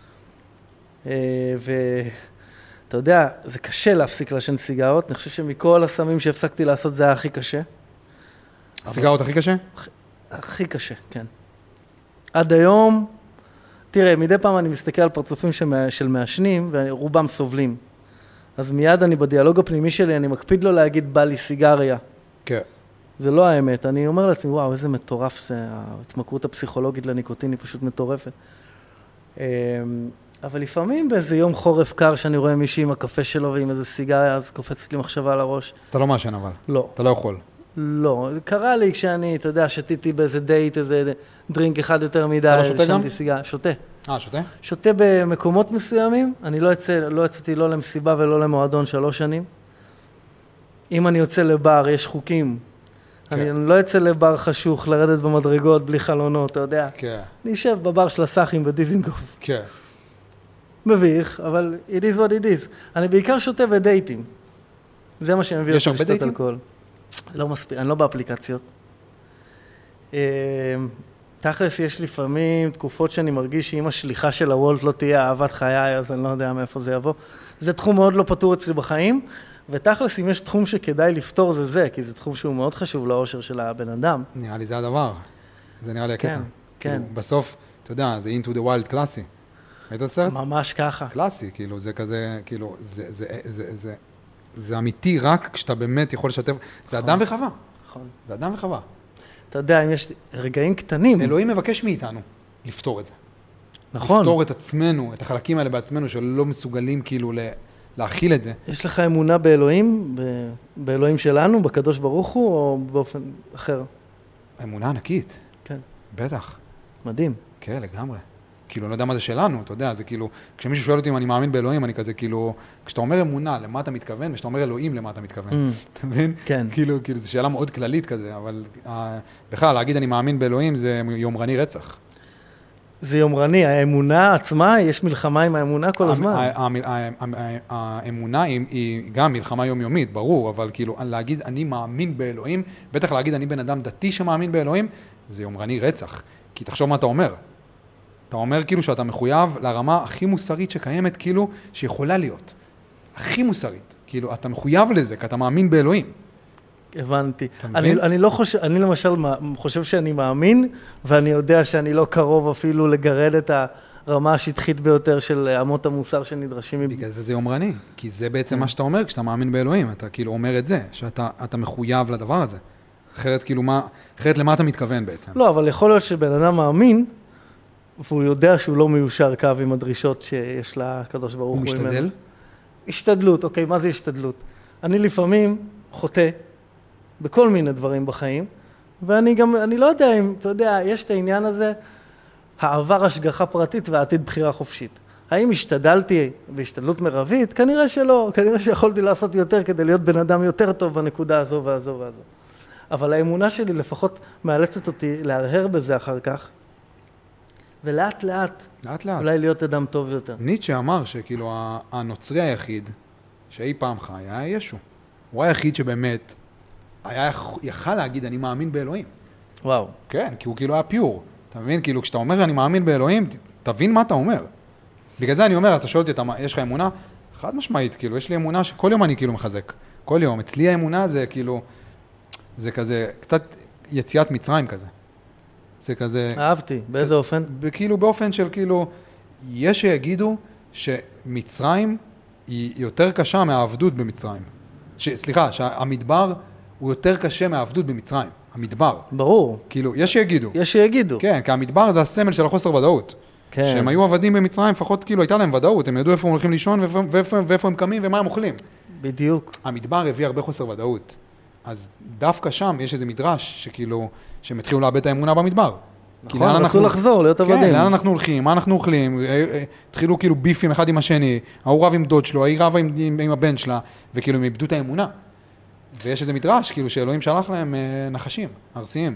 [SPEAKER 3] ואתה יודע, זה קשה להפסיק לעשן סיגרות, אני חושב שמכל הסמים שהפסקתי לעשות זה היה הכי קשה.
[SPEAKER 2] הסיגרות הכי קשה?
[SPEAKER 3] הכי, הכי קשה, כן. עד היום, תראה, מדי פעם אני מסתכל על פרצופים של מעשנים, ורובם סובלים. אז מיד אני בדיאלוג הפנימי שלי, אני מקפיד לו להגיד, בא לי סיגריה.
[SPEAKER 2] כן.
[SPEAKER 3] זה לא האמת. אני אומר לעצמי, וואו, איזה מטורף זה, ההתמכרות הפסיכולוגית לניקוטין היא פשוט מטורפת. אבל לפעמים באיזה יום חורף קר, שאני רואה מישהי עם הקפה שלו ועם איזה סיגריה, אז קופצת לי מחשבה על הראש.
[SPEAKER 2] אתה לא מעשן אבל.
[SPEAKER 3] לא.
[SPEAKER 2] אתה לא יכול.
[SPEAKER 3] לא. זה קרה לי כשאני, אתה יודע, שתיתי באיזה דייט, איזה דרינק אחד יותר מדי.
[SPEAKER 2] אתה לא שותה גם?
[SPEAKER 3] סיגריה. שותה.
[SPEAKER 2] אה, שותה?
[SPEAKER 3] שותה במקומות מסוימים. אני לא יצא, לא יצאתי לא למסיבה ולא למועדון שלוש שנים. אם אני יוצא לבר, יש חוקים. כן. אני לא יוצא לבר חשוך, לרדת במדרגות בלי חלונות, אתה יודע.
[SPEAKER 2] כן.
[SPEAKER 3] אני יושב בבר של הסאחים בדיזינגוף.
[SPEAKER 2] כן.
[SPEAKER 3] מביך, אבל it is what it is. אני בעיקר שותה בדייטים. זה מה שמביא אותי לשתות אלכוהול. לא מספיק, אני לא באפליקציות. תכלס יש לפעמים תקופות שאני מרגיש שאם השליחה של הוולט לא תהיה אהבת חיי, אז אני לא יודע מאיפה זה יבוא. זה תחום מאוד לא פתור אצלי בחיים, ותכלס אם יש תחום שכדאי לפתור זה זה, כי זה תחום שהוא מאוד חשוב לאושר של הבן אדם.
[SPEAKER 2] נראה לי זה הדבר. זה נראה לי הקטע.
[SPEAKER 3] כן, כן.
[SPEAKER 2] בסוף, אתה יודע, זה into the wild קלאסי. היית הסרט?
[SPEAKER 3] ממש ככה.
[SPEAKER 2] קלאסי, כאילו, זה כזה, כאילו, זה, זה, זה, זה, זה אמיתי רק כשאתה באמת יכול לשתף, זה אדם וחווה.
[SPEAKER 3] נכון.
[SPEAKER 2] זה אדם וחווה.
[SPEAKER 3] אתה יודע, אם יש רגעים קטנים...
[SPEAKER 2] אלוהים מבקש מאיתנו לפתור את זה.
[SPEAKER 3] נכון.
[SPEAKER 2] לפתור את עצמנו, את החלקים האלה בעצמנו, שלא מסוגלים כאילו להכיל את זה.
[SPEAKER 3] יש לך אמונה באלוהים, באלוהים שלנו, בקדוש ברוך הוא, או באופן אחר?
[SPEAKER 2] אמונה ענקית.
[SPEAKER 3] כן.
[SPEAKER 2] בטח.
[SPEAKER 3] מדהים. כן,
[SPEAKER 2] לגמרי. כאילו, אני לא יודע מה זה שלנו, אתה יודע, זה כאילו, כשמישהו שואל אותי אם אני מאמין באלוהים, אני כזה, כאילו, כשאתה אומר אמונה, למה אתה מתכוון, וכשאתה אומר אלוהים, למה אתה מתכוון? אתה מבין?
[SPEAKER 3] כן.
[SPEAKER 2] כאילו, כאילו, זו שאלה מאוד כללית כזה, אבל בכלל, להגיד אני מאמין באלוהים, זה יומרני רצח.
[SPEAKER 3] זה יומרני, האמונה עצמה, יש מלחמה עם האמונה כל הזמן.
[SPEAKER 2] האמונה היא גם מלחמה יומיומית, ברור, אבל כאילו, להגיד אני מאמין באלוהים, בטח להגיד אני בן אדם דתי שמאמין באלוהים, זה יומרני רצח. כי תחשוב מה אתה אומר. אתה אומר כאילו שאתה מחויב לרמה הכי מוסרית שקיימת, כאילו שיכולה להיות. הכי מוסרית. כאילו, אתה מחויב לזה, כי אתה מאמין באלוהים.
[SPEAKER 3] הבנתי. אני, אני לא חושב, אני למשל חושב שאני מאמין, ואני יודע שאני לא קרוב אפילו לגרד את הרמה השטחית ביותר של אמות המוסר שנדרשים.
[SPEAKER 2] בגלל זה זה יומרני, כי זה בעצם מה שאתה אומר כשאתה מאמין באלוהים. אתה כאילו אומר את זה, שאתה אתה מחויב לדבר הזה. אחרת כאילו מה, אחרת למה אתה מתכוון בעצם?
[SPEAKER 3] לא, אבל יכול להיות שבן אדם מאמין, והוא יודע שהוא לא מיושר קו עם הדרישות שיש לה הקדוש ברוך הוא.
[SPEAKER 2] הוא משתדל?
[SPEAKER 3] השתדלות, אוקיי, מה זה השתדלות? אני לפעמים חוטא בכל מיני דברים בחיים, ואני גם, אני לא יודע אם, אתה יודע, יש את העניין הזה, העבר השגחה פרטית והעתיד בחירה חופשית. האם השתדלתי בהשתדלות מרבית? כנראה שלא, כנראה שיכולתי לעשות יותר כדי להיות בן אדם יותר טוב בנקודה הזו והזו והזו. אבל האמונה שלי לפחות מאלצת אותי להרהר בזה אחר כך, ולאט לאט,
[SPEAKER 2] לאט לאט.
[SPEAKER 3] אולי להיות אדם טוב יותר.
[SPEAKER 2] ניטשה אמר שכאילו הנוצרי היחיד שאי פעם חי היה ישו. הוא היחיד שבאמת היה יכל להגיד אני מאמין באלוהים.
[SPEAKER 3] וואו.
[SPEAKER 2] כן, כי הוא כאילו היה פיור. אתה מבין? כאילו כשאתה אומר אני מאמין באלוהים, תבין מה אתה אומר. בגלל זה אני אומר, אז אתה שואל אותי, יש לך אמונה? חד משמעית, כאילו, יש לי אמונה שכל יום אני כאילו מחזק. כל יום. אצלי האמונה זה כאילו, זה כזה, קצת יציאת מצרים כזה. זה כזה...
[SPEAKER 3] אהבתי, באיזה אופן?
[SPEAKER 2] כאילו באופן של כאילו, יש שיגידו שמצרים היא יותר קשה מהעבדות במצרים. ש, סליחה, שהמדבר הוא יותר קשה מהעבדות במצרים. המדבר.
[SPEAKER 3] ברור.
[SPEAKER 2] כאילו, יש שיגידו.
[SPEAKER 3] יש שיגידו.
[SPEAKER 2] כן, כי המדבר זה הסמל של החוסר ודאות. כן. שהם היו עבדים במצרים, לפחות כאילו הייתה להם ודאות, הם ידעו איפה הם הולכים לישון ואיפה, ואיפה, ואיפה הם קמים ומה הם אוכלים.
[SPEAKER 3] בדיוק.
[SPEAKER 2] המדבר הביא הרבה חוסר ודאות. אז דווקא שם יש איזה מדרש שכאילו, שהם התחילו לאבד את האמונה במדבר.
[SPEAKER 3] נכון, רצו אנחנו... לחזור, להיות עבדים.
[SPEAKER 2] כן, לאן אנחנו הולכים, מה אנחנו אוכלים, התחילו כאילו ביפים אחד עם השני, ההוא רב עם דוד שלו, ההיא רבה עם, עם, עם הבן שלה, וכאילו הם איבדו את האמונה. ויש איזה מדרש, כאילו שאלוהים שלח להם נחשים, ארסיים.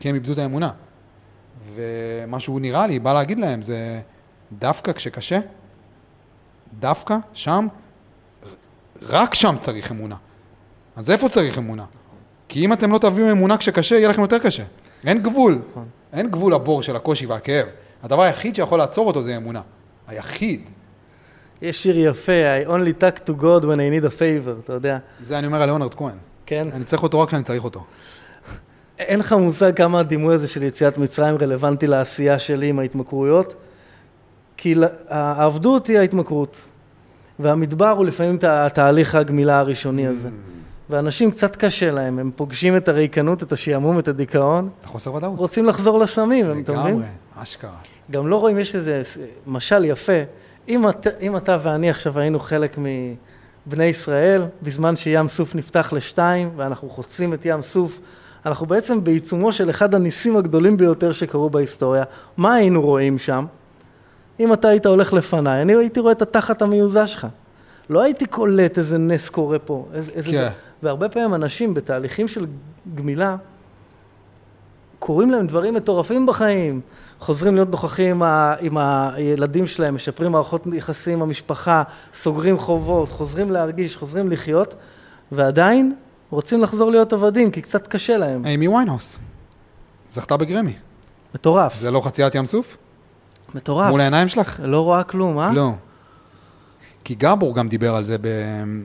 [SPEAKER 2] כי הם איבדו את האמונה. ומה שהוא נראה לי, בא להגיד להם, זה דווקא כשקשה, דווקא שם, רק שם צריך אמונה. אז איפה צריך אמונה? כי אם אתם לא תביאו אמונה כשקשה, יהיה לכם יותר קשה. אין גבול. אין גבול לבור של הקושי והכאב. הדבר היחיד שיכול לעצור אותו זה אמונה. היחיד.
[SPEAKER 3] יש שיר יפה, I only talk to God when I need a favor, אתה יודע.
[SPEAKER 2] זה אני אומר על ליאונרד כהן.
[SPEAKER 3] כן.
[SPEAKER 2] אני צריך אותו רק כשאני צריך אותו.
[SPEAKER 3] אין לך מושג כמה הדימוי הזה של יציאת מצרים רלוונטי לעשייה שלי עם ההתמכרויות, כי העבדות היא ההתמכרות, והמדבר הוא לפעמים התהליך הגמילה הראשוני הזה. ואנשים קצת קשה להם, הם פוגשים את הריקנות, את השעמום, את הדיכאון.
[SPEAKER 2] אתה חוסר ודאות.
[SPEAKER 3] רוצים לחזור לסמים, הם תומדים.
[SPEAKER 2] לגמרי, אשכרה.
[SPEAKER 3] גם לא רואים, יש איזה משל יפה. אם אתה, אם אתה ואני עכשיו היינו חלק מבני ישראל, בזמן שים סוף נפתח לשתיים, ואנחנו חוצים את ים סוף, אנחנו בעצם בעיצומו של אחד הניסים הגדולים ביותר שקרו בהיסטוריה. מה היינו רואים שם? אם אתה היית הולך לפניי, אני הייתי רואה את התחת המיוזע שלך. לא הייתי קולט איזה נס קורה פה. איזה...
[SPEAKER 2] כן.
[SPEAKER 3] והרבה פעמים אנשים בתהליכים של גמילה, קוראים להם דברים מטורפים בחיים, חוזרים להיות נוכחים עם הילדים שלהם, משפרים מערכות יחסים עם המשפחה, סוגרים חובות, חוזרים להרגיש, חוזרים לחיות, ועדיין רוצים לחזור להיות עבדים, כי קצת קשה להם.
[SPEAKER 2] אימי ויינהאוס, זכתה בגרמי.
[SPEAKER 3] מטורף.
[SPEAKER 2] זה לא חציית ים סוף?
[SPEAKER 3] מטורף.
[SPEAKER 2] מול העיניים שלך?
[SPEAKER 3] לא רואה כלום, אה?
[SPEAKER 2] לא. כי גבור גם דיבר על זה, ב...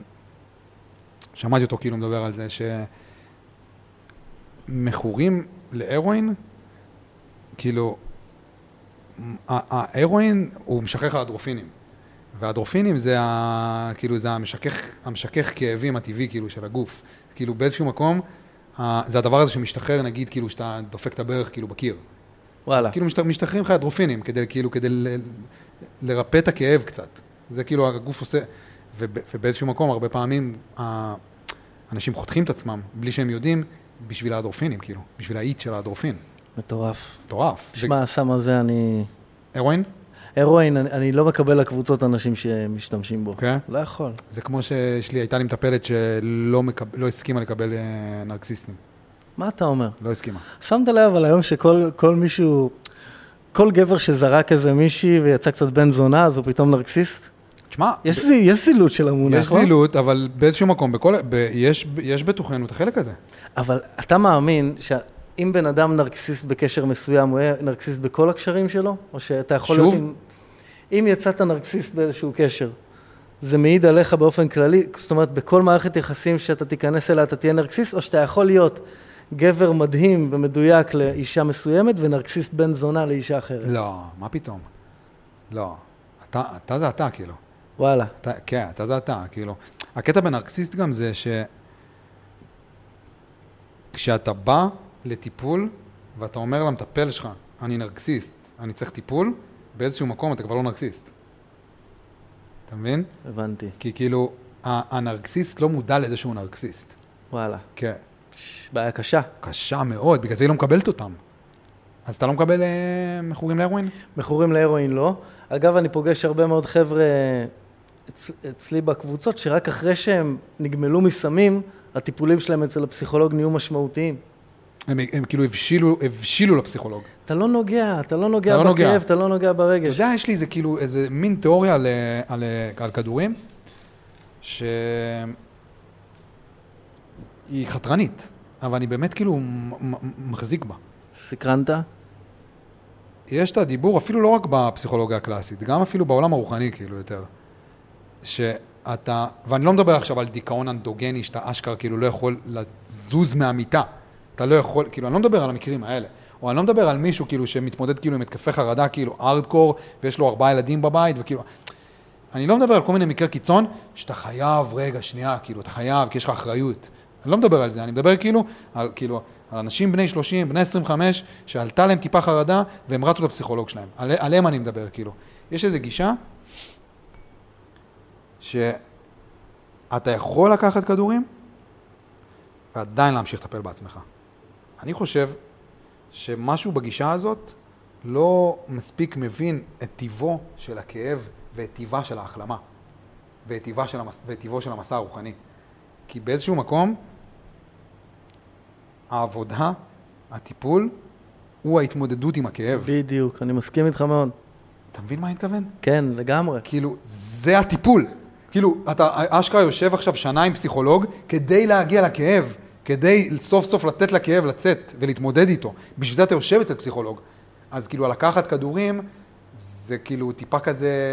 [SPEAKER 2] שמעתי אותו כאילו מדבר על זה, שמכורים להרואין, כאילו, ההרואין הוא משכך על הדרופינים, והדרופינים זה, ה... כאילו, זה המשכך, המשכך כאבים הטבעי כאילו, של הגוף. כאילו באיזשהו מקום, זה הדבר הזה שמשתחרר, נגיד, כאילו, שאתה דופק את הברך כאילו בקיר.
[SPEAKER 3] וואלה.
[SPEAKER 2] כאילו משתחררים לך הדרופינים, כדי, כאילו, כדי ל... לרפא את הכאב קצת. זה כאילו הגוף עושה, ובאיזשהו מקום, הרבה פעמים, אנשים חותכים את עצמם, בלי שהם יודעים, בשביל האדרופינים, כאילו, בשביל האיט של האדרופין.
[SPEAKER 3] מטורף.
[SPEAKER 2] מטורף.
[SPEAKER 3] תשמע, הסם הזה אני...
[SPEAKER 2] הרואין?
[SPEAKER 3] הרואין, אני, אני לא מקבל לקבוצות אנשים שמשתמשים בו.
[SPEAKER 2] כן?
[SPEAKER 3] לא יכול.
[SPEAKER 2] זה כמו ששלי, הייתה לי מטפלת שלא מקב... לא הסכימה לקבל נרקסיסטים.
[SPEAKER 3] מה אתה אומר?
[SPEAKER 2] לא הסכימה.
[SPEAKER 3] שמת לב על היום שכל כל מישהו, כל גבר שזרק איזה מישהי ויצא קצת בן זונה, אז הוא פתאום נרקסיסט?
[SPEAKER 2] תשמע,
[SPEAKER 3] יש, ב... יש זילות של המונח,
[SPEAKER 2] יש זילות, אבל באיזשהו מקום, בכל... ב... יש, יש בתוכנו את החלק הזה.
[SPEAKER 3] אבל אתה מאמין שאם בן אדם נרקסיסט בקשר מסוים, הוא יהיה נרקסיסט בכל הקשרים שלו? או שאתה יכול
[SPEAKER 2] שוב?
[SPEAKER 3] להיות עם... אם יצאת נרקסיסט באיזשהו קשר, זה מעיד עליך באופן כללי, זאת אומרת, בכל מערכת יחסים שאתה תיכנס אליה, אתה תהיה נרקסיסט, או שאתה יכול להיות גבר מדהים ומדויק לאישה מסוימת, ונרקסיסט בן זונה לאישה אחרת?
[SPEAKER 2] לא, מה פתאום? לא. אתה, אתה זה אתה, כאילו.
[SPEAKER 3] וואלה.
[SPEAKER 2] אתה, כן, אתה זה אתה, כאילו. הקטע בנרקסיסט גם זה ש... כשאתה בא לטיפול, ואתה אומר למטפל שלך, אני נרקסיסט, אני צריך טיפול, באיזשהו מקום אתה כבר לא נרקסיסט. אתה מבין?
[SPEAKER 3] הבנתי.
[SPEAKER 2] כי כאילו, הנרקסיסט לא מודע לזה שהוא נרקסיסט.
[SPEAKER 3] וואלה.
[SPEAKER 2] כן.
[SPEAKER 3] בעיה קשה.
[SPEAKER 2] קשה מאוד, בגלל זה היא לא מקבלת אותם. אז אתה לא מקבל אה, מכורים להרואין?
[SPEAKER 3] מכורים להרואין לא. אגב, אני פוגש הרבה מאוד חבר'ה אצ... אצלי בקבוצות, שרק אחרי שהם נגמלו מסמים, הטיפולים שלהם אצל הפסיכולוג נהיו משמעותיים. הם,
[SPEAKER 2] הם כאילו הבשילו, הבשילו לפסיכולוג.
[SPEAKER 3] אתה לא נוגע, אתה לא נוגע
[SPEAKER 2] אתה לא
[SPEAKER 3] בכאב,
[SPEAKER 2] נוגע.
[SPEAKER 3] אתה לא נוגע ברגש.
[SPEAKER 2] אתה יודע, יש לי איזה כאילו, איזה מין תיאוריה על, על, על כדורים, שהיא חתרנית, אבל אני באמת כאילו מחזיק בה.
[SPEAKER 3] סקרנת?
[SPEAKER 2] יש את הדיבור, אפילו לא רק בפסיכולוגיה הקלאסית, גם אפילו בעולם הרוחני כאילו יותר, שאתה, ואני לא מדבר עכשיו על דיכאון אנדוגני, שאתה אשכרה כאילו לא יכול לזוז מהמיטה, אתה לא יכול, כאילו אני לא מדבר על המקרים האלה, או אני לא מדבר על מישהו כאילו שמתמודד כאילו עם התקפי חרדה, כאילו ארדקור, ויש לו ארבעה ילדים בבית, וכאילו, אני לא מדבר על כל מיני מקרי קיצון, שאתה חייב, רגע, שנייה, כאילו, אתה חייב, כי יש לך אחריות. אני לא מדבר על זה, אני מדבר כאילו, על, כאילו, על אנשים בני שלושים, בני עשרים וחמש, שעלתה להם טיפה חרדה, והם רצו לפסיכולוג שלהם. על, עליהם אני מדבר, כאילו. יש איזו גישה, שאתה יכול לקחת כדורים, ועדיין להמשיך לטפל בעצמך. אני חושב שמשהו בגישה הזאת לא מספיק מבין את טיבו של הכאב ואת טיבה של ההחלמה, ואת טיבה של המס... ואת טיבו של המסע הרוחני. כי באיזשהו מקום, העבודה, הטיפול, הוא ההתמודדות עם הכאב.
[SPEAKER 3] בדיוק, אני מסכים איתך מאוד.
[SPEAKER 2] אתה מבין מה אני מתכוון?
[SPEAKER 3] כן, לגמרי.
[SPEAKER 2] כאילו, זה הטיפול. כאילו, אתה אשכרה יושב עכשיו שנה עם פסיכולוג כדי להגיע לכאב, כדי סוף סוף לתת לכאב לצאת ולהתמודד איתו. בשביל זה אתה יושב אצל פסיכולוג. אז כאילו, לקחת כדורים, זה כאילו טיפה כזה,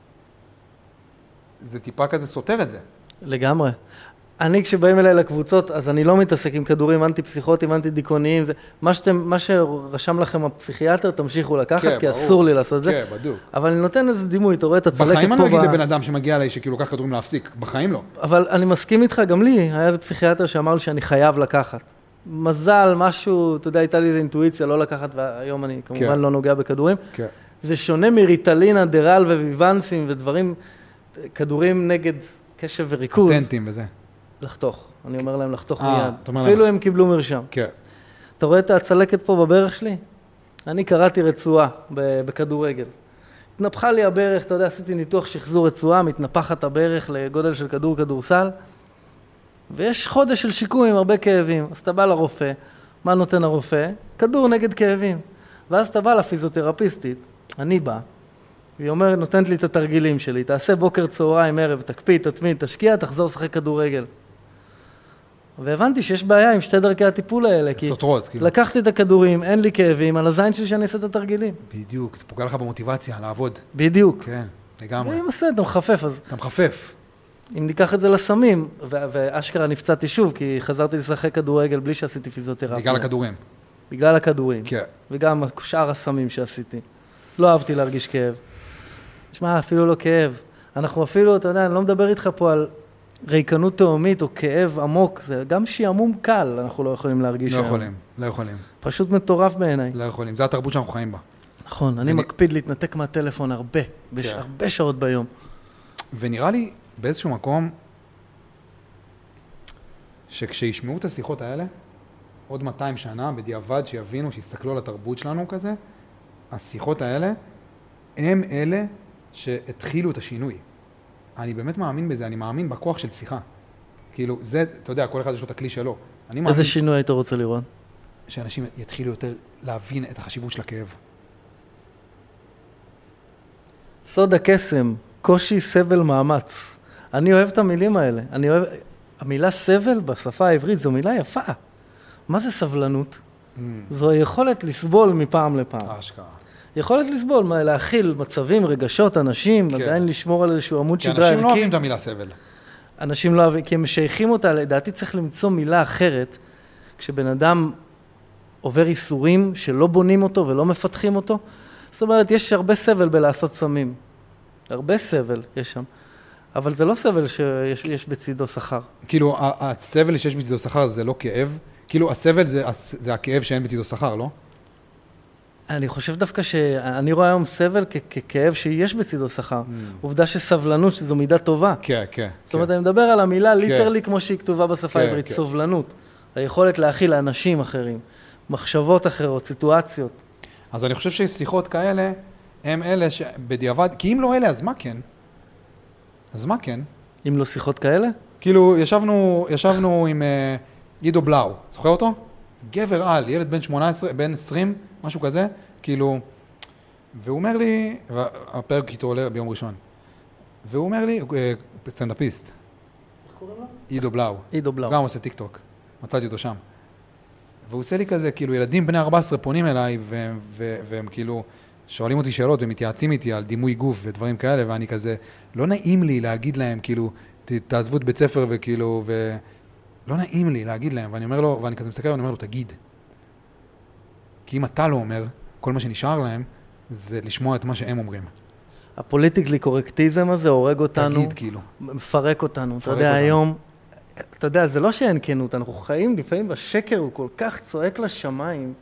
[SPEAKER 2] זה טיפה כזה סותר את זה.
[SPEAKER 3] לגמרי. אני, כשבאים אליי לקבוצות, אז אני לא מתעסק עם כדורים אנטי-פסיכוטיים, אנטי-דיכאוניים, זה, מה שאתם, מה שרשם לכם הפסיכיאטר, תמשיכו לקחת,
[SPEAKER 2] כן,
[SPEAKER 3] כי
[SPEAKER 2] ברור.
[SPEAKER 3] אסור לי לעשות את זה.
[SPEAKER 2] כן, בדיוק.
[SPEAKER 3] אבל אני נותן איזה דימוי, אתה רואה את הצלקת פה.
[SPEAKER 2] בחיים אני לא אגיד
[SPEAKER 3] ב...
[SPEAKER 2] לבן אדם שמגיע אליי שכאילו לקח כדורים להפסיק, בחיים לא.
[SPEAKER 3] אבל אני מסכים איתך, גם לי, היה איזה פסיכיאטר שאמר לי שאני חייב לקחת. מזל, משהו, אתה יודע, הייתה לי איזו אינטואיציה לא לקחת, והיום אני כמובן
[SPEAKER 2] כן.
[SPEAKER 3] לא נוגע בכדורים.
[SPEAKER 2] כן.
[SPEAKER 3] זה שונה מריטלין, אדרל וויבנסים ודברים, כדורים נגד קשב וריכוז.
[SPEAKER 2] פטנטים וזה.
[SPEAKER 3] לחתוך. אני אומר להם לחתוך
[SPEAKER 2] אה,
[SPEAKER 3] מיד.
[SPEAKER 2] אתה אומר
[SPEAKER 3] אפילו
[SPEAKER 2] להם.
[SPEAKER 3] הם קיבלו מרשם.
[SPEAKER 2] כן.
[SPEAKER 3] אתה רואה את הצלקת פה בברך שלי? אני קראתי רצועה בכדורגל. התנפחה לי הברך, אתה יודע, עשיתי ניתוח שחזור רצועה, מתנפחת הברך לגודל של כדור כדורסל, ויש חודש של שיקום עם הרבה כאבים. אז אתה בא לרופא, מה נותן הרופא? כדור נגד כאבים. ואז אתה בא לפיזיותרפיסטית, אני בא, והיא אומרת, נותנת לי את התרגילים שלי, תעשה בוקר, צהריים, ערב, תקפיא, תתמיד, תשקיע, תחזור לשחק כדורגל. והבנתי שיש בעיה עם שתי דרכי הטיפול האלה, כי
[SPEAKER 2] סותרות, כאילו.
[SPEAKER 3] לקחתי את הכדורים, אין לי כאבים, על הזין שלי שאני אעשה את התרגילים.
[SPEAKER 2] בדיוק, זה פוגע לך במוטיבציה, לעבוד.
[SPEAKER 3] בדיוק.
[SPEAKER 2] כן, לגמרי.
[SPEAKER 3] ואם עושה, אתה מחפף, אז
[SPEAKER 2] אתה מחפף.
[SPEAKER 3] אם ניקח את זה לסמים, ו- ואשכרה נפצעתי שוב, כי חזרתי לשחק כדורגל בלי שעשיתי פיזיותרפיה.
[SPEAKER 2] בגלל הכדורים.
[SPEAKER 3] בגלל הכדורים.
[SPEAKER 2] כן.
[SPEAKER 3] וגם שאר הסמים שעשיתי. לא אהבתי להרגיש כאב. תשמע, אפילו לא כאב. אנחנו אפילו, אתה יודע, אני לא מדבר איתך פה על ריקנות תאומית או כאב עמוק. זה גם שיעמום קל, אנחנו לא יכולים להרגיש.
[SPEAKER 2] לא יכולים, לא יכולים.
[SPEAKER 3] פשוט מטורף בעיניי.
[SPEAKER 2] לא יכולים, זה התרבות שאנחנו חיים בה.
[SPEAKER 3] נכון, אני מקפיד להתנתק מהטלפון הרבה, הרבה שעות ביום.
[SPEAKER 2] ונראה לי באיזשהו מקום, שכשישמעו את השיחות האלה, עוד מאתיים שנה, בדיעבד שיבינו, שיסתכלו על התרבות שלנו כזה, השיחות האלה, הם אלה שהתחילו את השינוי. אני באמת מאמין בזה, אני מאמין בכוח של שיחה. כאילו, זה, אתה יודע, כל אחד יש לו את הכלי שלו.
[SPEAKER 3] איזה שינוי היית רוצה לראות?
[SPEAKER 2] שאנשים יתחילו יותר להבין את החשיבות של הכאב.
[SPEAKER 3] סוד הקסם, קושי, סבל, מאמץ. אני אוהב את המילים האלה. אני אוהב... המילה סבל בשפה העברית זו מילה יפה. מה זה סבלנות? Mm. זו היכולת לסבול מפעם לפעם.
[SPEAKER 2] אשכרה.
[SPEAKER 3] יכולת לסבול, מה, להכיל מצבים, רגשות, אנשים, כן. עדיין לשמור על איזשהו עמוד שדרה.
[SPEAKER 2] כי אנשים לא אוהבים את המילה סבל.
[SPEAKER 3] אנשים לא אוהבים, כי הם משייכים אותה, לדעתי צריך למצוא מילה אחרת, כשבן אדם עובר איסורים שלא בונים אותו ולא מפתחים אותו. זאת אומרת, יש הרבה סבל בלעשות סמים. הרבה סבל יש שם. אבל זה לא סבל שיש יש בצידו שכר.
[SPEAKER 2] כאילו, הסבל שיש בצידו שכר זה לא כאב? כאילו, הסבל זה, זה הכאב שאין בצידו שכר, לא?
[SPEAKER 3] אני חושב דווקא שאני רואה היום סבל ככאב שיש בצידו שכר. עובדה שסבלנות, שזו מידה טובה.
[SPEAKER 2] כן, כן.
[SPEAKER 3] זאת אומרת, אני מדבר על המילה ליטרלי כמו שהיא כתובה בשפה העברית, סובלנות. היכולת להכיל לאנשים אחרים, מחשבות אחרות, סיטואציות.
[SPEAKER 2] אז אני חושב ששיחות כאלה, הם אלה שבדיעבד, כי אם לא אלה, אז מה כן? אז מה כן?
[SPEAKER 3] אם לא שיחות כאלה?
[SPEAKER 2] כאילו, ישבנו, ישבנו עם uh, עידו בלאו, זוכר אותו? גבר על, ילד בן שמונה עשרה, בן עשרים, משהו כזה, כאילו, והוא אומר לי, הפרק איתו עולה ביום ראשון, והוא אומר לי, הוא סטנדאפיסט. איך
[SPEAKER 3] קוראים לו?
[SPEAKER 2] עידו בלאו.
[SPEAKER 3] עידו בלאו.
[SPEAKER 2] גם עושה טיק טוק, מצאתי אותו שם. והוא עושה לי כזה, כאילו, ילדים בני ארבע עשרה פונים אליי, והם, והם כאילו, שואלים אותי שאלות ומתייעצים איתי על דימוי גוף ודברים כאלה, ואני כזה, לא נעים לי להגיד להם, כאילו, תעזבו את בית ספר וכאילו, ולא נעים לי להגיד להם, ואני אומר לו, ואני כזה מסתכל, ואני אומר לו, תגיד. כי אם אתה לא אומר, כל מה שנשאר להם, זה לשמוע את מה שהם אומרים.
[SPEAKER 3] הפוליטיקלי קורקטיזם הזה הורג אותנו.
[SPEAKER 2] תגיד, כאילו.
[SPEAKER 3] מפרק אותנו.
[SPEAKER 2] מפרק
[SPEAKER 3] אתה יודע,
[SPEAKER 2] אותנו.
[SPEAKER 3] היום, אתה יודע, זה לא שאין כנות, אנחנו חיים לפעמים בשקר, הוא כל כך צועק לשמיים.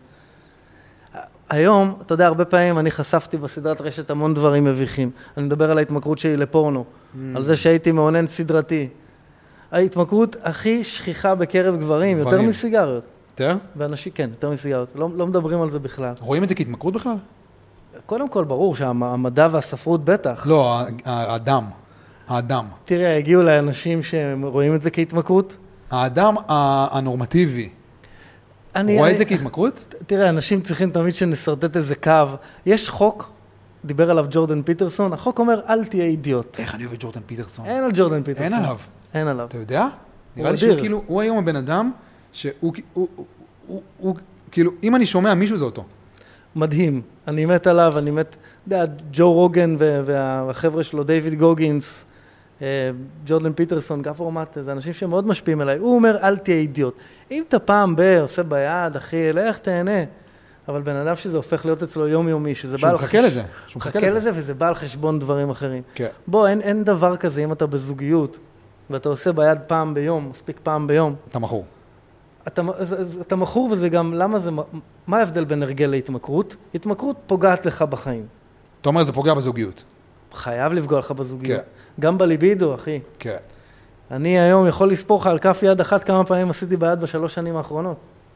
[SPEAKER 3] היום, אתה יודע, הרבה פעמים אני חשפתי בסדרת רשת המון דברים מביכים. אני מדבר על ההתמכרות שלי לפורנו, mm. על זה שהייתי מעונן סדרתי. ההתמכרות הכי שכיחה בקרב גברים, גברים. יותר מסיגריות.
[SPEAKER 2] יותר?
[SPEAKER 3] ואנשים, כן, יותר מסיגריות. לא, לא מדברים על זה בכלל.
[SPEAKER 2] רואים את זה כהתמכרות בכלל?
[SPEAKER 3] קודם כל, ברור שהמדע והספרות בטח.
[SPEAKER 2] לא, האדם. האדם.
[SPEAKER 3] תראה, הגיעו לאנשים שרואים את זה כהתמכרות.
[SPEAKER 2] האדם הנורמטיבי.
[SPEAKER 3] אני,
[SPEAKER 2] רואה
[SPEAKER 3] אני,
[SPEAKER 2] את זה כהתמכרות?
[SPEAKER 3] תראה, אנשים צריכים תמיד שנסרטט איזה קו. יש חוק, דיבר עליו ג'ורדן פיטרסון, החוק אומר, אל תהיה אידיוט.
[SPEAKER 2] איך אני אוהב את ג'ורדן פיטרסון?
[SPEAKER 3] אין על ג'ורדן פיטרסון.
[SPEAKER 2] אין עליו.
[SPEAKER 3] אין עליו.
[SPEAKER 2] אתה יודע? נראה לי שהוא כאילו, הוא היום הבן אדם, שהוא, הוא, הוא, הוא, הוא, כאילו, אם אני שומע מישהו זה אותו.
[SPEAKER 3] מדהים. אני מת עליו, אני מת, אתה יודע, ג'ו רוגן והחבר'ה שלו, דיוויד גוגינס, ג'ורדן פיטרסון, גפור מטה, זה אנשים שמאוד משפיעים עליי. הוא אומר, אל תהיה אידיוט. אם אתה פעם ב, עושה ביד, אחי, לך תהנה. אבל בן אדם שזה הופך להיות אצלו יומיומי, שזה בא על חשבון... שהוא מחכה לזה. שהוא מחכה לזה, וזה בא על חשבון דברים אחרים. כן. בוא, אין, אין דבר כזה, אם אתה בזוגיות, ואתה עושה ביד פעם ביום, מספיק פעם ביום. אתה
[SPEAKER 2] מכור.
[SPEAKER 3] אתה, אתה מכור, וזה גם, למה זה, מה ההבדל בין הרגל להתמכרות? התמכרות פוגעת לך בחיים.
[SPEAKER 2] אתה אומר, זה פוגע בזוגיות.
[SPEAKER 3] חייב לפגוע לך בזוגיות. כן. גם בליבידו, אחי.
[SPEAKER 2] כן.
[SPEAKER 3] אני היום יכול לספור לך על כף יד אחת כמה פעמים עשיתי ביד בשלוש שנים האחרונות.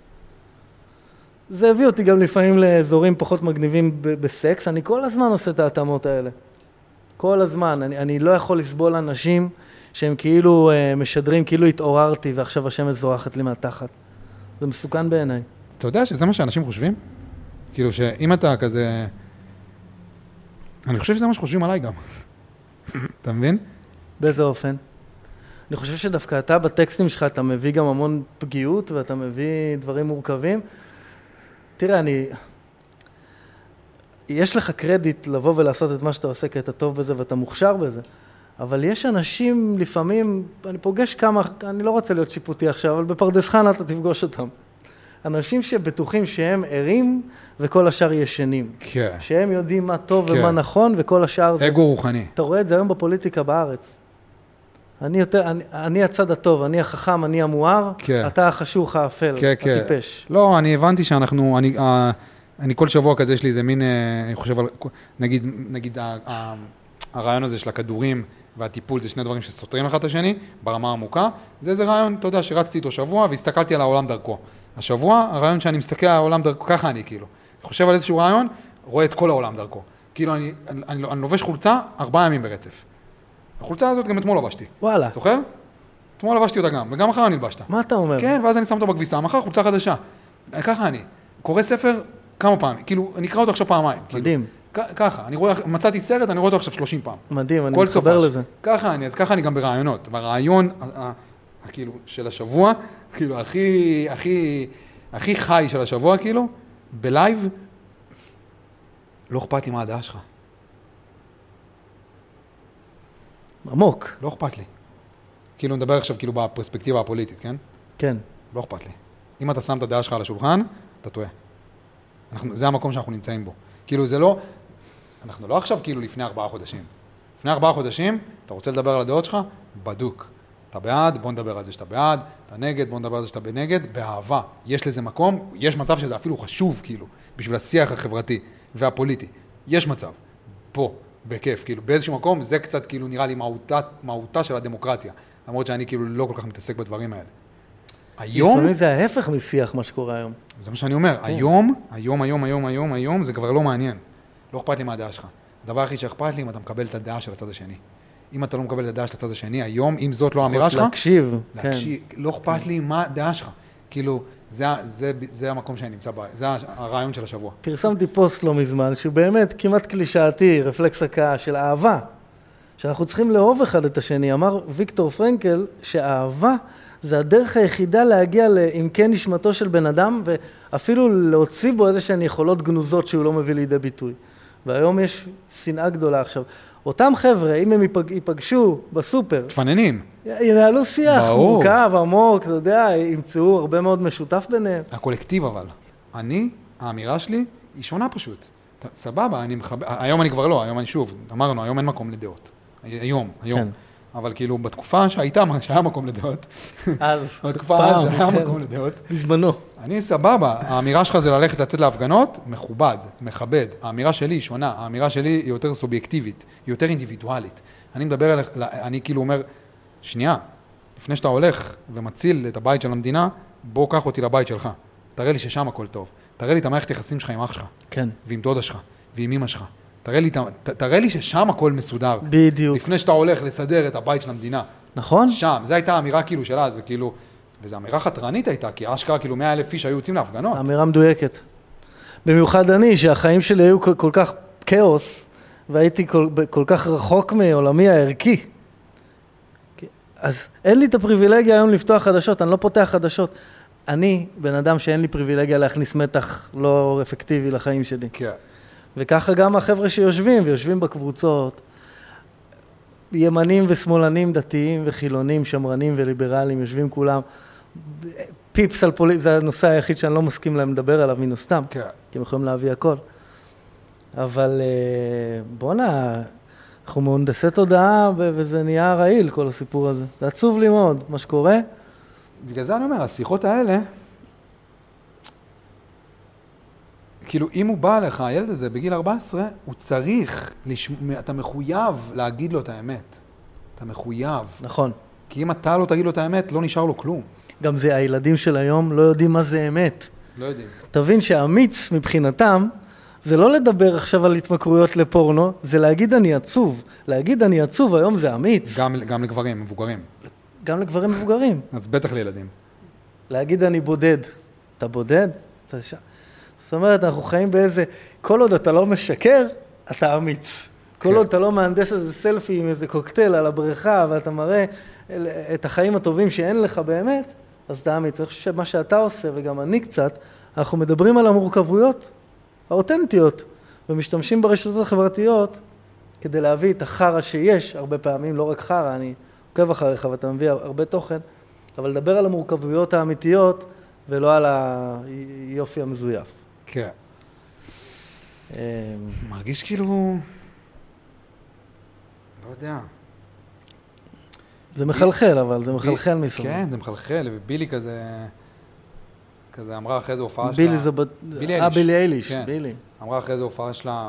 [SPEAKER 3] זה הביא אותי גם לפעמים לאזורים פחות מגניבים ב- בסקס. אני כל הזמן עושה את ההתאמות האלה. כל הזמן. אני, אני לא יכול לסבול אנשים שהם כאילו אה, משדרים, כאילו התעוררתי ועכשיו השמש זורחת לי מהתחת. זה מסוכן בעיניי.
[SPEAKER 2] אתה יודע שזה מה שאנשים חושבים? כאילו שאם אתה כזה... אני חושב שזה מה שחושבים עליי גם. אתה מבין?
[SPEAKER 3] באיזה אופן? אני חושב שדווקא אתה בטקסטים שלך, אתה מביא גם המון פגיעות ואתה מביא דברים מורכבים. תראה, אני... יש לך קרדיט לבוא ולעשות את מה שאתה עושה, כי אתה טוב בזה ואתה מוכשר בזה. אבל יש אנשים, לפעמים, אני פוגש כמה, אני לא רוצה להיות שיפוטי עכשיו, אבל בפרדס חנה אתה תפגוש אותם. אנשים שבטוחים שהם ערים וכל השאר ישנים.
[SPEAKER 2] כן.
[SPEAKER 3] שהם יודעים מה טוב כן. ומה נכון וכל השאר זה...
[SPEAKER 2] אגו רוחני.
[SPEAKER 3] אתה רואה את זה היום בפוליטיקה בארץ. אני יותר, אני, אני הצד הטוב, אני החכם, אני המואר, כן. אתה החשוך האפל,
[SPEAKER 2] כן,
[SPEAKER 3] הטיפש.
[SPEAKER 2] כן. לא, אני הבנתי שאנחנו, אני, אה, אני כל שבוע כזה יש לי איזה מין, אה, אני חושב על, נגיד, נגיד, ה, ה, הרעיון הזה של הכדורים והטיפול זה שני דברים שסותרים אחד את השני, ברמה עמוקה. זה איזה רעיון, אתה יודע, שרצתי איתו שבוע והסתכלתי על העולם דרכו. השבוע, הרעיון שאני מסתכל על העולם דרכו, ככה אני כאילו. אני חושב על איזשהו רעיון, רואה את כל העולם דרכו. כאילו, אני, אני, אני, אני לובש חולצה ארבעה ימים ברצף. החולצה הזאת גם אתמול לבשתי.
[SPEAKER 3] וואלה.
[SPEAKER 2] זוכר? אתמול לבשתי אותה גם, וגם מחר אני לבשת.
[SPEAKER 3] מה אתה אומר?
[SPEAKER 2] כן, ואז אני שם אותו בכביסה, מחר חולצה חדשה. ככה אני. קורא ספר כמה פעמים. כאילו, אני אקרא אותו עכשיו פעמיים.
[SPEAKER 3] מדהים.
[SPEAKER 2] ככה, אני רואה, מצאתי סרט, אני רואה אותו עכשיו שלושים פעם.
[SPEAKER 3] מדהים, אני מתחבר לזה.
[SPEAKER 2] ככה אני, אז ככה אני גם ברעיונות. והרעיון, כאילו, של השבוע, כאילו, הכי, הכי, הכי חי של השבוע, כאילו, בלייב, לא אכפת לי מה הדעה שלך.
[SPEAKER 3] עמוק.
[SPEAKER 2] לא אכפת לי. כאילו, נדבר עכשיו כאילו בפרספקטיבה הפוליטית, כן?
[SPEAKER 3] כן.
[SPEAKER 2] לא אכפת לי. אם אתה שם את הדעה שלך על השולחן, אתה טועה. אנחנו, זה המקום שאנחנו נמצאים בו. כאילו, זה לא, אנחנו לא עכשיו כאילו לפני ארבעה חודשים. לפני ארבעה חודשים, אתה רוצה לדבר על הדעות שלך? בדוק. אתה בעד, בוא נדבר על זה שאתה בעד, אתה נגד, בוא נדבר על זה שאתה בנגד, באהבה. יש לזה מקום, יש מצב שזה אפילו חשוב, כאילו, בשביל השיח החברתי והפוליטי. יש מצב. פה. בכיף, כאילו, באיזשהו מקום, זה קצת, כאילו, נראה לי מהותה, מהותה של הדמוקרטיה. למרות שאני, כאילו, לא כל כך מתעסק בדברים האלה. היום...
[SPEAKER 3] לפעמים זה ההפך משיח, מה שקורה היום.
[SPEAKER 2] זה מה שאני אומר. היום, היום, היום, היום, היום, היום, זה כבר לא מעניין. לא אכפת לי מה הדעה שלך. הדבר הכי שאכפת לי, אם אתה מקבל את הדעה של הצד השני. אם אתה לא מקבל את הדעה של הצד השני, היום, אם זאת לא האמירה שלך...
[SPEAKER 3] להקשיב, כן.
[SPEAKER 2] לא אכפת לי מה הדעה שלך. כאילו, זה, זה, זה המקום שאני נמצא בה, זה הרעיון של השבוע.
[SPEAKER 3] פרסמתי פוסט לא מזמן, שהוא באמת כמעט קלישאתי, רפלקס הקאה של אהבה, שאנחנו צריכים לאהוב אחד את השני. אמר ויקטור פרנקל שהאהבה זה הדרך היחידה להגיע לעמקי נשמתו של בן אדם, ואפילו להוציא בו איזה שהן יכולות גנוזות שהוא לא מביא לידי ביטוי. והיום יש שנאה גדולה עכשיו. אותם חבר'ה, אם הם ייפגשו בסופר,
[SPEAKER 2] תפננים.
[SPEAKER 3] ינהלו שיח מורכב, עמוק, אתה יודע, ימצאו הרבה מאוד משותף ביניהם.
[SPEAKER 2] הקולקטיב אבל. אני, האמירה שלי, היא שונה פשוט. סבבה, אני מחבר... היום אני כבר לא, היום אני שוב, אמרנו, היום אין מקום לדעות. היום, היום. כן. אבל כאילו, בתקופה שהייתה, שהיה מקום לדעות,
[SPEAKER 3] אז,
[SPEAKER 2] בתקופה פעם, שהיה כן. מקום לדעות,
[SPEAKER 3] בזמנו.
[SPEAKER 2] אני סבבה, האמירה שלך זה ללכת לצאת להפגנות, מכובד, מכבד. האמירה שלי היא שונה, האמירה שלי היא יותר סובייקטיבית, היא יותר אינדיבידואלית. אני מדבר עליך, אני כאילו אומר, שנייה, לפני שאתה הולך ומציל את הבית של המדינה, בוא קח אותי לבית שלך. תראה לי ששם הכל טוב. תראה לי את המערכת יחסים שלך עם אח שלך.
[SPEAKER 3] כן.
[SPEAKER 2] ועם דודה שלך, ועם אמא שלך. תראה לי, ת, תראה לי ששם הכל מסודר.
[SPEAKER 3] בדיוק.
[SPEAKER 2] לפני שאתה הולך לסדר את הבית של המדינה.
[SPEAKER 3] נכון.
[SPEAKER 2] שם, זו הייתה האמירה כאילו של אז, וכאילו, וזו אמירה חתרנית הייתה, כי אשכרה כאילו מאה אלף איש היו יוצאים להפגנות.
[SPEAKER 3] אמירה מדויקת. במיוחד אני, שהחיים שלי היו כל, כל כך כאוס, והייתי כל, כל כך רחוק מעולמי הערכי. אז אין לי את הפריבילגיה היום לפתוח חדשות, אני לא פותח חדשות. אני בן אדם שאין לי פריבילגיה להכניס מתח לא אפקטיבי לחיים שלי.
[SPEAKER 2] כן.
[SPEAKER 3] וככה גם החבר'ה שיושבים, ויושבים בקבוצות, ימנים ושמאלנים, דתיים וחילונים, שמרנים וליברליים, יושבים כולם, פיפס על פוליטיקה, זה הנושא היחיד שאני לא מסכים להם לדבר עליו מן הסתם,
[SPEAKER 2] כן.
[SPEAKER 3] כי הם יכולים להביא הכל. אבל בוא נע, אנחנו מהונדסי תודעה, וזה נהיה רעיל כל הסיפור הזה. זה עצוב לי מאוד, מה שקורה.
[SPEAKER 2] בגלל זה אני אומר, השיחות האלה, כאילו, אם הוא בא לך, הילד הזה, בגיל ארבע עשרה, הוא צריך, לשמ... אתה מחויב להגיד לו את האמת. אתה מחויב.
[SPEAKER 3] נכון.
[SPEAKER 2] כי אם אתה לא תגיד לו את האמת, לא נשאר לו כלום.
[SPEAKER 3] גם זה, הילדים של היום לא יודעים מה זה אמת.
[SPEAKER 2] לא יודעים.
[SPEAKER 3] תבין שהאמיץ מבחינתם, זה לא לדבר עכשיו על התמכרויות לפורנו, זה להגיד אני עצוב. להגיד אני עצוב היום זה אמיץ.
[SPEAKER 2] גם, גם לגברים, מבוגרים.
[SPEAKER 3] גם לגברים מבוגרים.
[SPEAKER 2] אז בטח לילדים.
[SPEAKER 3] להגיד אני בודד. אתה בודד? אתה שם. זאת אומרת, אנחנו חיים באיזה, כל עוד אתה לא משקר, אתה אמיץ. כל
[SPEAKER 2] כן.
[SPEAKER 3] עוד אתה לא מהנדס איזה סלפי עם איזה קוקטייל על הבריכה, ואתה מראה את החיים הטובים שאין לך באמת, אז אתה אמיץ. אני חושב שמה שאתה עושה, וגם אני קצת, אנחנו מדברים על המורכבויות האותנטיות, ומשתמשים ברשתות החברתיות, כדי להביא את החרה שיש, הרבה פעמים, לא רק חרה, אני עוקב אחריך ואתה מביא הרבה תוכן, אבל לדבר על המורכבויות האמיתיות, ולא על היופי המזויף.
[SPEAKER 2] כן. מרגיש כאילו... לא יודע.
[SPEAKER 3] זה מחלחל, אבל זה מחלחל מסוים.
[SPEAKER 2] כן, זה מחלחל, ובילי כזה... כזה אמרה אחרי זה הופעה שלה...
[SPEAKER 3] בילי זה... בילי אייליש. אה, בילי אייליש, בילי.
[SPEAKER 2] אמרה אחרי זה הופעה שלה...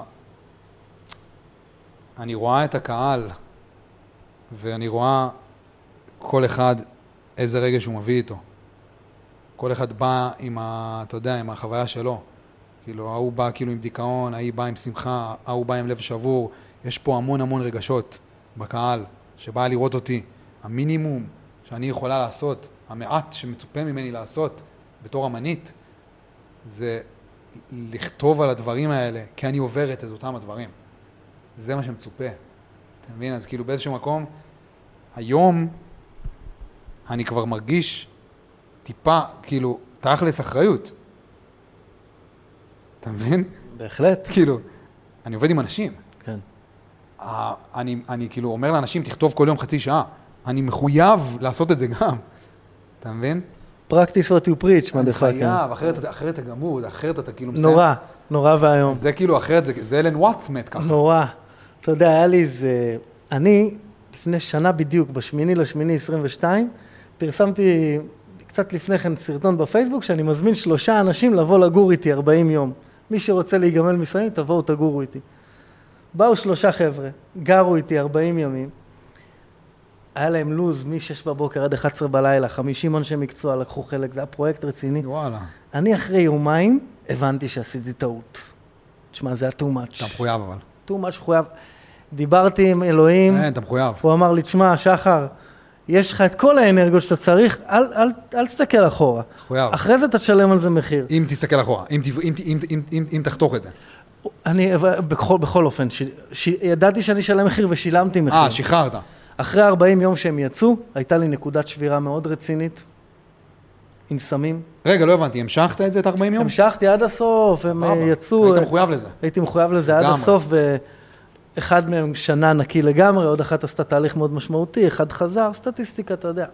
[SPEAKER 2] אני רואה את הקהל, ואני רואה כל אחד איזה רגע שהוא מביא איתו. כל אחד בא עם ה... אתה יודע, עם החוויה שלו. כאילו, ההוא בא כאילו עם דיכאון, ההיא בא עם שמחה, ההוא בא עם לב שבור. יש פה המון המון רגשות בקהל שבא לראות אותי. המינימום שאני יכולה לעשות, המעט שמצופה ממני לעשות בתור אמנית, זה לכתוב על הדברים האלה, כי אני עוברת את אותם הדברים. זה מה שמצופה. אתה מבין? אז כאילו באיזשהו מקום, היום אני כבר מרגיש טיפה, כאילו, תכלס אחריות. אתה מבין?
[SPEAKER 3] בהחלט.
[SPEAKER 2] כאילו, אני עובד עם אנשים.
[SPEAKER 3] כן.
[SPEAKER 2] אני, אני כאילו אומר לאנשים, תכתוב כל יום חצי שעה. אני מחויב לעשות את זה גם. אתה מבין?
[SPEAKER 3] practice what you preach, מה דרך כלל.
[SPEAKER 2] אני חייב, אחרת, אחרת אתה גמוד, אחרת אתה כאילו מסיים.
[SPEAKER 3] נורא, נורא והיום.
[SPEAKER 2] זה כאילו אחרת, זה, זה אלן וואטס מת ככה.
[SPEAKER 3] נורא. אתה יודע, היה לי זה... אני, לפני שנה בדיוק, בשמיני לשמיני עשרים ושתיים, פרסמתי קצת לפני כן סרטון בפייסבוק, שאני מזמין שלושה אנשים לבוא לגור איתי ארבעים יום. מי שרוצה להיגמל מסמים, תבואו תגורו איתי. באו שלושה חבר'ה, גרו איתי ארבעים ימים, היה להם לוז מ-שש בבוקר עד אחת עשרה בלילה, חמישים אנשי מקצוע לקחו חלק, זה היה פרויקט רציני.
[SPEAKER 2] וואלה.
[SPEAKER 3] אני אחרי יומיים הבנתי שעשיתי טעות. תשמע, זה היה too much.
[SPEAKER 2] אתה מחויב אבל.
[SPEAKER 3] too much מחויב. דיברתי עם אלוהים.
[SPEAKER 2] אין, אתה מחויב.
[SPEAKER 3] הוא אמר לי, תשמע, שחר, יש לך את כל האנרגיות שאתה צריך, אל, אל, אל תסתכל אחורה.
[SPEAKER 2] מחויב.
[SPEAKER 3] אחרי זה אתה תשלם על זה מחיר.
[SPEAKER 2] אם תסתכל אחורה, אם, אם, אם, אם, אם, אם תחתוך את זה.
[SPEAKER 3] אני, בכל, בכל אופן, ש, ש, ידעתי שאני אשלם מחיר ושילמתי מחיר.
[SPEAKER 2] אה, שחררת.
[SPEAKER 3] אחרי ארבעים יום שהם יצאו, הייתה לי נקודת שבירה מאוד רצינית, עם סמים.
[SPEAKER 2] רגע, לא הבנתי, המשכת את זה את ארבעים יום?
[SPEAKER 3] המשכתי עד הסוף, הם
[SPEAKER 2] סבבה.
[SPEAKER 3] יצאו...
[SPEAKER 2] היית מחויב לזה.
[SPEAKER 3] הייתי מחויב לזה עד הסוף, ואחד מהם שנה נקי לגמרי, עוד אחת עשתה תהליך מאוד משמעותי, אחד חזר, סטטיסטיקה, אתה יודע.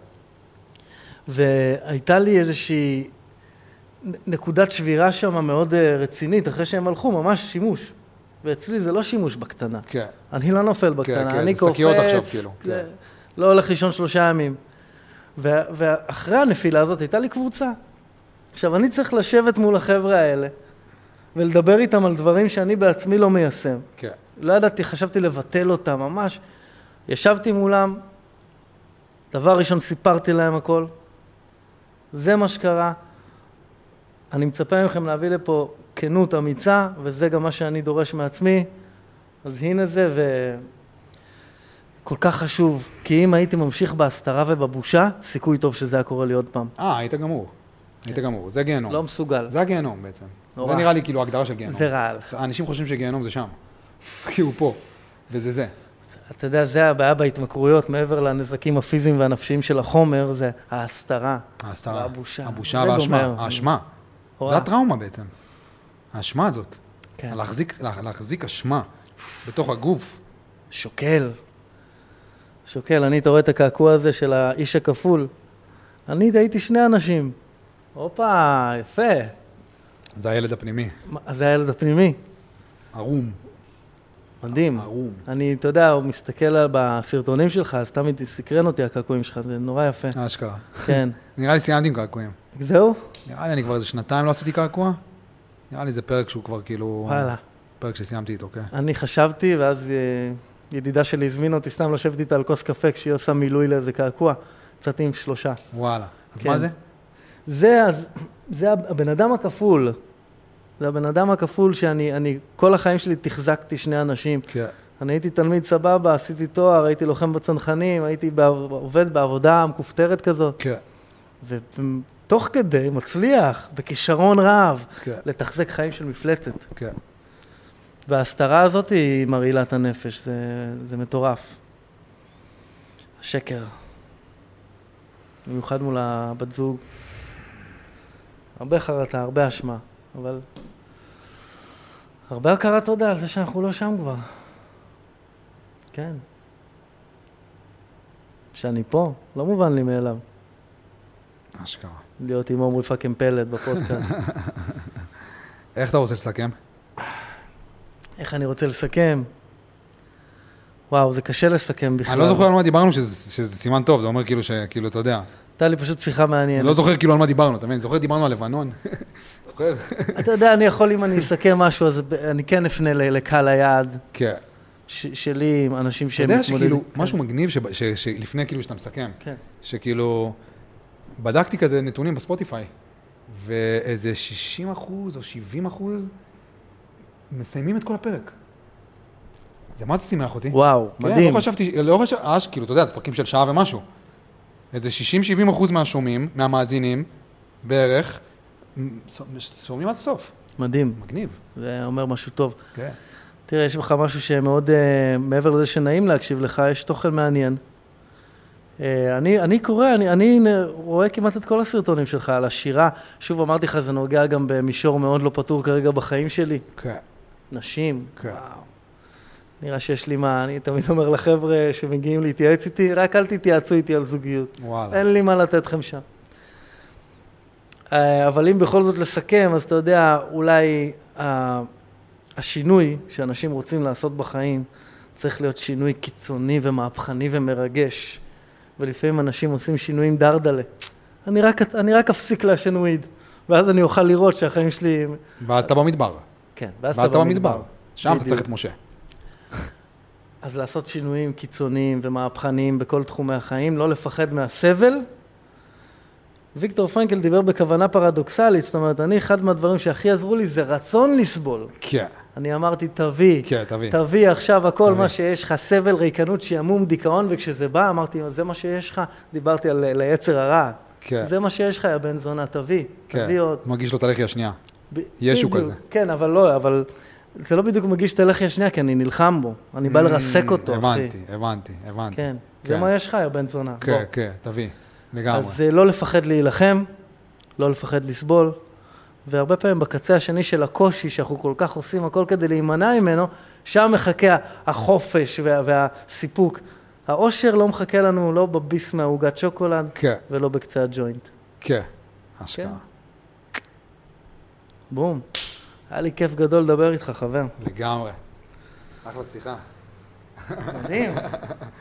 [SPEAKER 3] והייתה לי איזושהי נקודת שבירה שם מאוד רצינית, אחרי שהם הלכו, ממש שימוש. ואצלי זה לא שימוש בקטנה.
[SPEAKER 2] כן.
[SPEAKER 3] אני לא נופל בקטנה,
[SPEAKER 2] כן,
[SPEAKER 3] אני
[SPEAKER 2] כן, זה שקיות עכשיו, כאילו.
[SPEAKER 3] כן. לא הולך לישון שלושה ימים. ו- ואחרי הנפילה הזאת הייתה לי קבוצה. עכשיו, אני צריך לשבת מול החבר'ה האלה, ולדבר איתם על דברים שאני בעצמי לא מיישם.
[SPEAKER 2] כן.
[SPEAKER 3] לא ידעתי, חשבתי לבטל אותם ממש. ישבתי מולם, דבר ראשון סיפרתי להם הכל. זה מה שקרה. אני מצפה מכם להביא לפה כנות אמיצה, וזה גם מה שאני דורש מעצמי. אז הנה זה, כל כך חשוב, כי אם הייתי ממשיך בהסתרה ובבושה, סיכוי טוב שזה היה קורה לי עוד פעם.
[SPEAKER 2] אה, היית גמור. היית גמור, זה גיהנום.
[SPEAKER 3] לא מסוגל.
[SPEAKER 2] זה הגיהנום בעצם.
[SPEAKER 3] נורא.
[SPEAKER 2] זה נראה לי כאילו הגדרה של גיהנום.
[SPEAKER 3] זה רעל.
[SPEAKER 2] האנשים חושבים שגיהנום זה שם. כי הוא פה, וזה זה.
[SPEAKER 3] אתה יודע, זה הבעיה בהתמכרויות, מעבר לנזקים הפיזיים והנפשיים של החומר, זה ההסתרה.
[SPEAKER 2] ההסתרה.
[SPEAKER 3] והבושה.
[SPEAKER 2] הבושה
[SPEAKER 3] זה
[SPEAKER 2] והאשמה.
[SPEAKER 3] גומר.
[SPEAKER 2] האשמה.
[SPEAKER 3] נורא.
[SPEAKER 2] זה הטראומה בעצם. האשמה הזאת.
[SPEAKER 3] כן.
[SPEAKER 2] להחזיק, לה- להחזיק אשמה בתוך הגוף.
[SPEAKER 3] שוקל. שוקל, אני, אתה רואה את הקעקוע הזה של האיש הכפול. אני הייתי שני אנשים. הופה, יפה.
[SPEAKER 2] זה הילד הפנימי.
[SPEAKER 3] מה, זה הילד הפנימי.
[SPEAKER 2] ערום.
[SPEAKER 3] מדהים.
[SPEAKER 2] ערום.
[SPEAKER 3] אני, אתה יודע, הוא מסתכל על- בסרטונים שלך, אז תמיד סקרן אותי הקעקועים שלך, זה נורא יפה.
[SPEAKER 2] אשכרה.
[SPEAKER 3] כן.
[SPEAKER 2] נראה לי סיימתי עם קעקועים.
[SPEAKER 3] זהו?
[SPEAKER 2] נראה לי אני כבר איזה שנתיים לא עשיתי קעקוע. נראה לי זה פרק שהוא כבר כאילו...
[SPEAKER 3] וואלה.
[SPEAKER 2] פרק שסיימתי איתו, כן.
[SPEAKER 3] אני חשבתי, ואז אה, ידידה שלי הזמינה אותי סתם לשבת איתה על כוס קפה, כשהיא עושה מילוי לאיזה קעקוע. יצאתי עם שלושה.
[SPEAKER 2] וואלה. אז
[SPEAKER 3] כן.
[SPEAKER 2] מה זה?
[SPEAKER 3] זה, אז, זה הבן אדם הכפול. זה הבן אדם הכפול שאני, אני, כל החיים שלי תחזקתי שני אנשים.
[SPEAKER 2] כן.
[SPEAKER 3] אני הייתי תלמיד סבבה, עשיתי תואר, הייתי לוחם בצנחנים, הייתי בעב, עובד בעבודה מכופתרת כזאת.
[SPEAKER 2] כן.
[SPEAKER 3] ותוך כדי מצליח, בכישרון רב,
[SPEAKER 2] כן.
[SPEAKER 3] לתחזק חיים של מפלצת.
[SPEAKER 2] כן.
[SPEAKER 3] וההסתרה הזאת היא מרעילה את הנפש, זה, זה מטורף. השקר. במיוחד מול הבת זוג. הרבה חרטה, הרבה אשמה, אבל הרבה הכרת תודה על זה שאנחנו לא שם כבר. כן. שאני פה, לא מובן לי מאליו.
[SPEAKER 2] אשכרה.
[SPEAKER 3] להיות עם עומרי פאקינג פלד בפודקאסט.
[SPEAKER 2] איך אתה רוצה לסכם?
[SPEAKER 3] איך אני רוצה לסכם? וואו, זה קשה לסכם בכלל.
[SPEAKER 2] אני לא זוכר על מה דיברנו, שזה, שזה סימן טוב, זה אומר כאילו, שכאילו, אתה יודע.
[SPEAKER 3] הייתה לי פשוט שיחה מעניינת.
[SPEAKER 2] אני לא זוכר כאילו על מה דיברנו, אתה מבין? זוכר דיברנו על לבנון? זוכר?
[SPEAKER 3] אתה יודע, אני יכול, אם אני אסכם משהו, אז אני כן אפנה ל- לקהל היעד
[SPEAKER 2] כן.
[SPEAKER 3] ש- שלי, עם אנשים
[SPEAKER 2] אתה
[SPEAKER 3] שהם
[SPEAKER 2] יודע
[SPEAKER 3] מתמודדים.
[SPEAKER 2] שכאילו,
[SPEAKER 3] כן.
[SPEAKER 2] משהו מגניב שב- ש- שלפני כאילו שאתה מסכם,
[SPEAKER 3] כן.
[SPEAKER 2] שכאילו, בדקתי כזה נתונים בספוטיפיי, ואיזה שישים אחוז או שבעים אחוז מסיימים את כל הפרק. זה מה זה שימח אותי?
[SPEAKER 3] וואו,
[SPEAKER 2] כן,
[SPEAKER 3] מדהים.
[SPEAKER 2] לא חשבתי, לא חשבתי, אש, כאילו, אתה יודע, זה פרקים של שעה ומשהו. איזה שישים שבעים אחוז מהשומעים, מהמאזינים, בערך, שומעים עד סוף.
[SPEAKER 3] מדהים.
[SPEAKER 2] מגניב.
[SPEAKER 3] זה אומר משהו טוב.
[SPEAKER 2] כן.
[SPEAKER 3] תראה, יש לך משהו שמאוד, uh, מעבר לזה שנעים להקשיב לך, יש תוכן מעניין. Uh, אני, אני קורא, אני, אני רואה כמעט את כל הסרטונים שלך על השירה. שוב, אמרתי לך, זה נוגע גם במישור מאוד לא פתור כרגע בחיים שלי.
[SPEAKER 2] כן.
[SPEAKER 3] נשים.
[SPEAKER 2] כן.
[SPEAKER 3] וואו. נראה שיש לי מה, אני תמיד אומר לחבר'ה שמגיעים להתייעץ איתי, רק אל תתייעצו איתי על זוגיות.
[SPEAKER 2] וואלה.
[SPEAKER 3] אין לי מה לתת לכם שם. אבל אם בכל זאת לסכם, אז אתה יודע, אולי השינוי שאנשים רוצים לעשות בחיים, צריך להיות שינוי קיצוני ומהפכני ומרגש. ולפעמים אנשים עושים שינויים דרדלה. אני רק, אני רק אפסיק לעשן וויד, ואז אני אוכל לראות שהחיים שלי...
[SPEAKER 2] ואז אתה במדבר.
[SPEAKER 3] כן,
[SPEAKER 2] ואז אתה במדבר. שם אתה צריך את משה.
[SPEAKER 3] אז לעשות שינויים קיצוניים ומהפכניים בכל תחומי החיים, לא לפחד מהסבל. ויקטור פרנקל דיבר בכוונה פרדוקסלית, זאת אומרת, אני, אחד מהדברים שהכי עזרו לי זה רצון לסבול.
[SPEAKER 2] כן.
[SPEAKER 3] אני אמרתי, תביא,
[SPEAKER 2] כן, תביא.
[SPEAKER 3] תביא עכשיו הכל
[SPEAKER 2] תביא.
[SPEAKER 3] מה שיש לך, סבל, ריקנות, שעמום, דיכאון, וכשזה בא, אמרתי, זה מה שיש לך, דיברתי על ליצר הרע.
[SPEAKER 2] כן.
[SPEAKER 3] זה מה שיש לך, יא בן זונה, תביא,
[SPEAKER 2] כן.
[SPEAKER 3] תביא עוד.
[SPEAKER 2] מגיש לו את הלחי השנייה.
[SPEAKER 3] ב-
[SPEAKER 2] ישו
[SPEAKER 3] בדיוק.
[SPEAKER 2] כזה.
[SPEAKER 3] כן, אבל לא, אבל זה לא בדיוק מגיש את הלחי השנייה, כי אני נלחם בו. אני בא לרסק אותו, אחי.
[SPEAKER 2] הבנתי, הבנתי, הבנתי.
[SPEAKER 3] כן, זה מה יש לך, יא בן זונה. בוא.
[SPEAKER 2] כן, כן, תביא. לגמרי.
[SPEAKER 3] אז לא לפחד להילחם, לא לפחד לסבול, והרבה פעמים בקצה השני של הקושי, שאנחנו כל כך עושים הכל כדי להימנע ממנו, שם מחכה החופש וה, והסיפוק. האושר לא מחכה לנו לא בביס מהעוגת שוקולד,
[SPEAKER 2] כן.
[SPEAKER 3] ולא בקצה הג'וינט.
[SPEAKER 2] כן, אשכרה.
[SPEAKER 3] בום. היה לי כיף גדול לדבר איתך, חבר.
[SPEAKER 2] לגמרי. אחלה שיחה.
[SPEAKER 3] מדהים.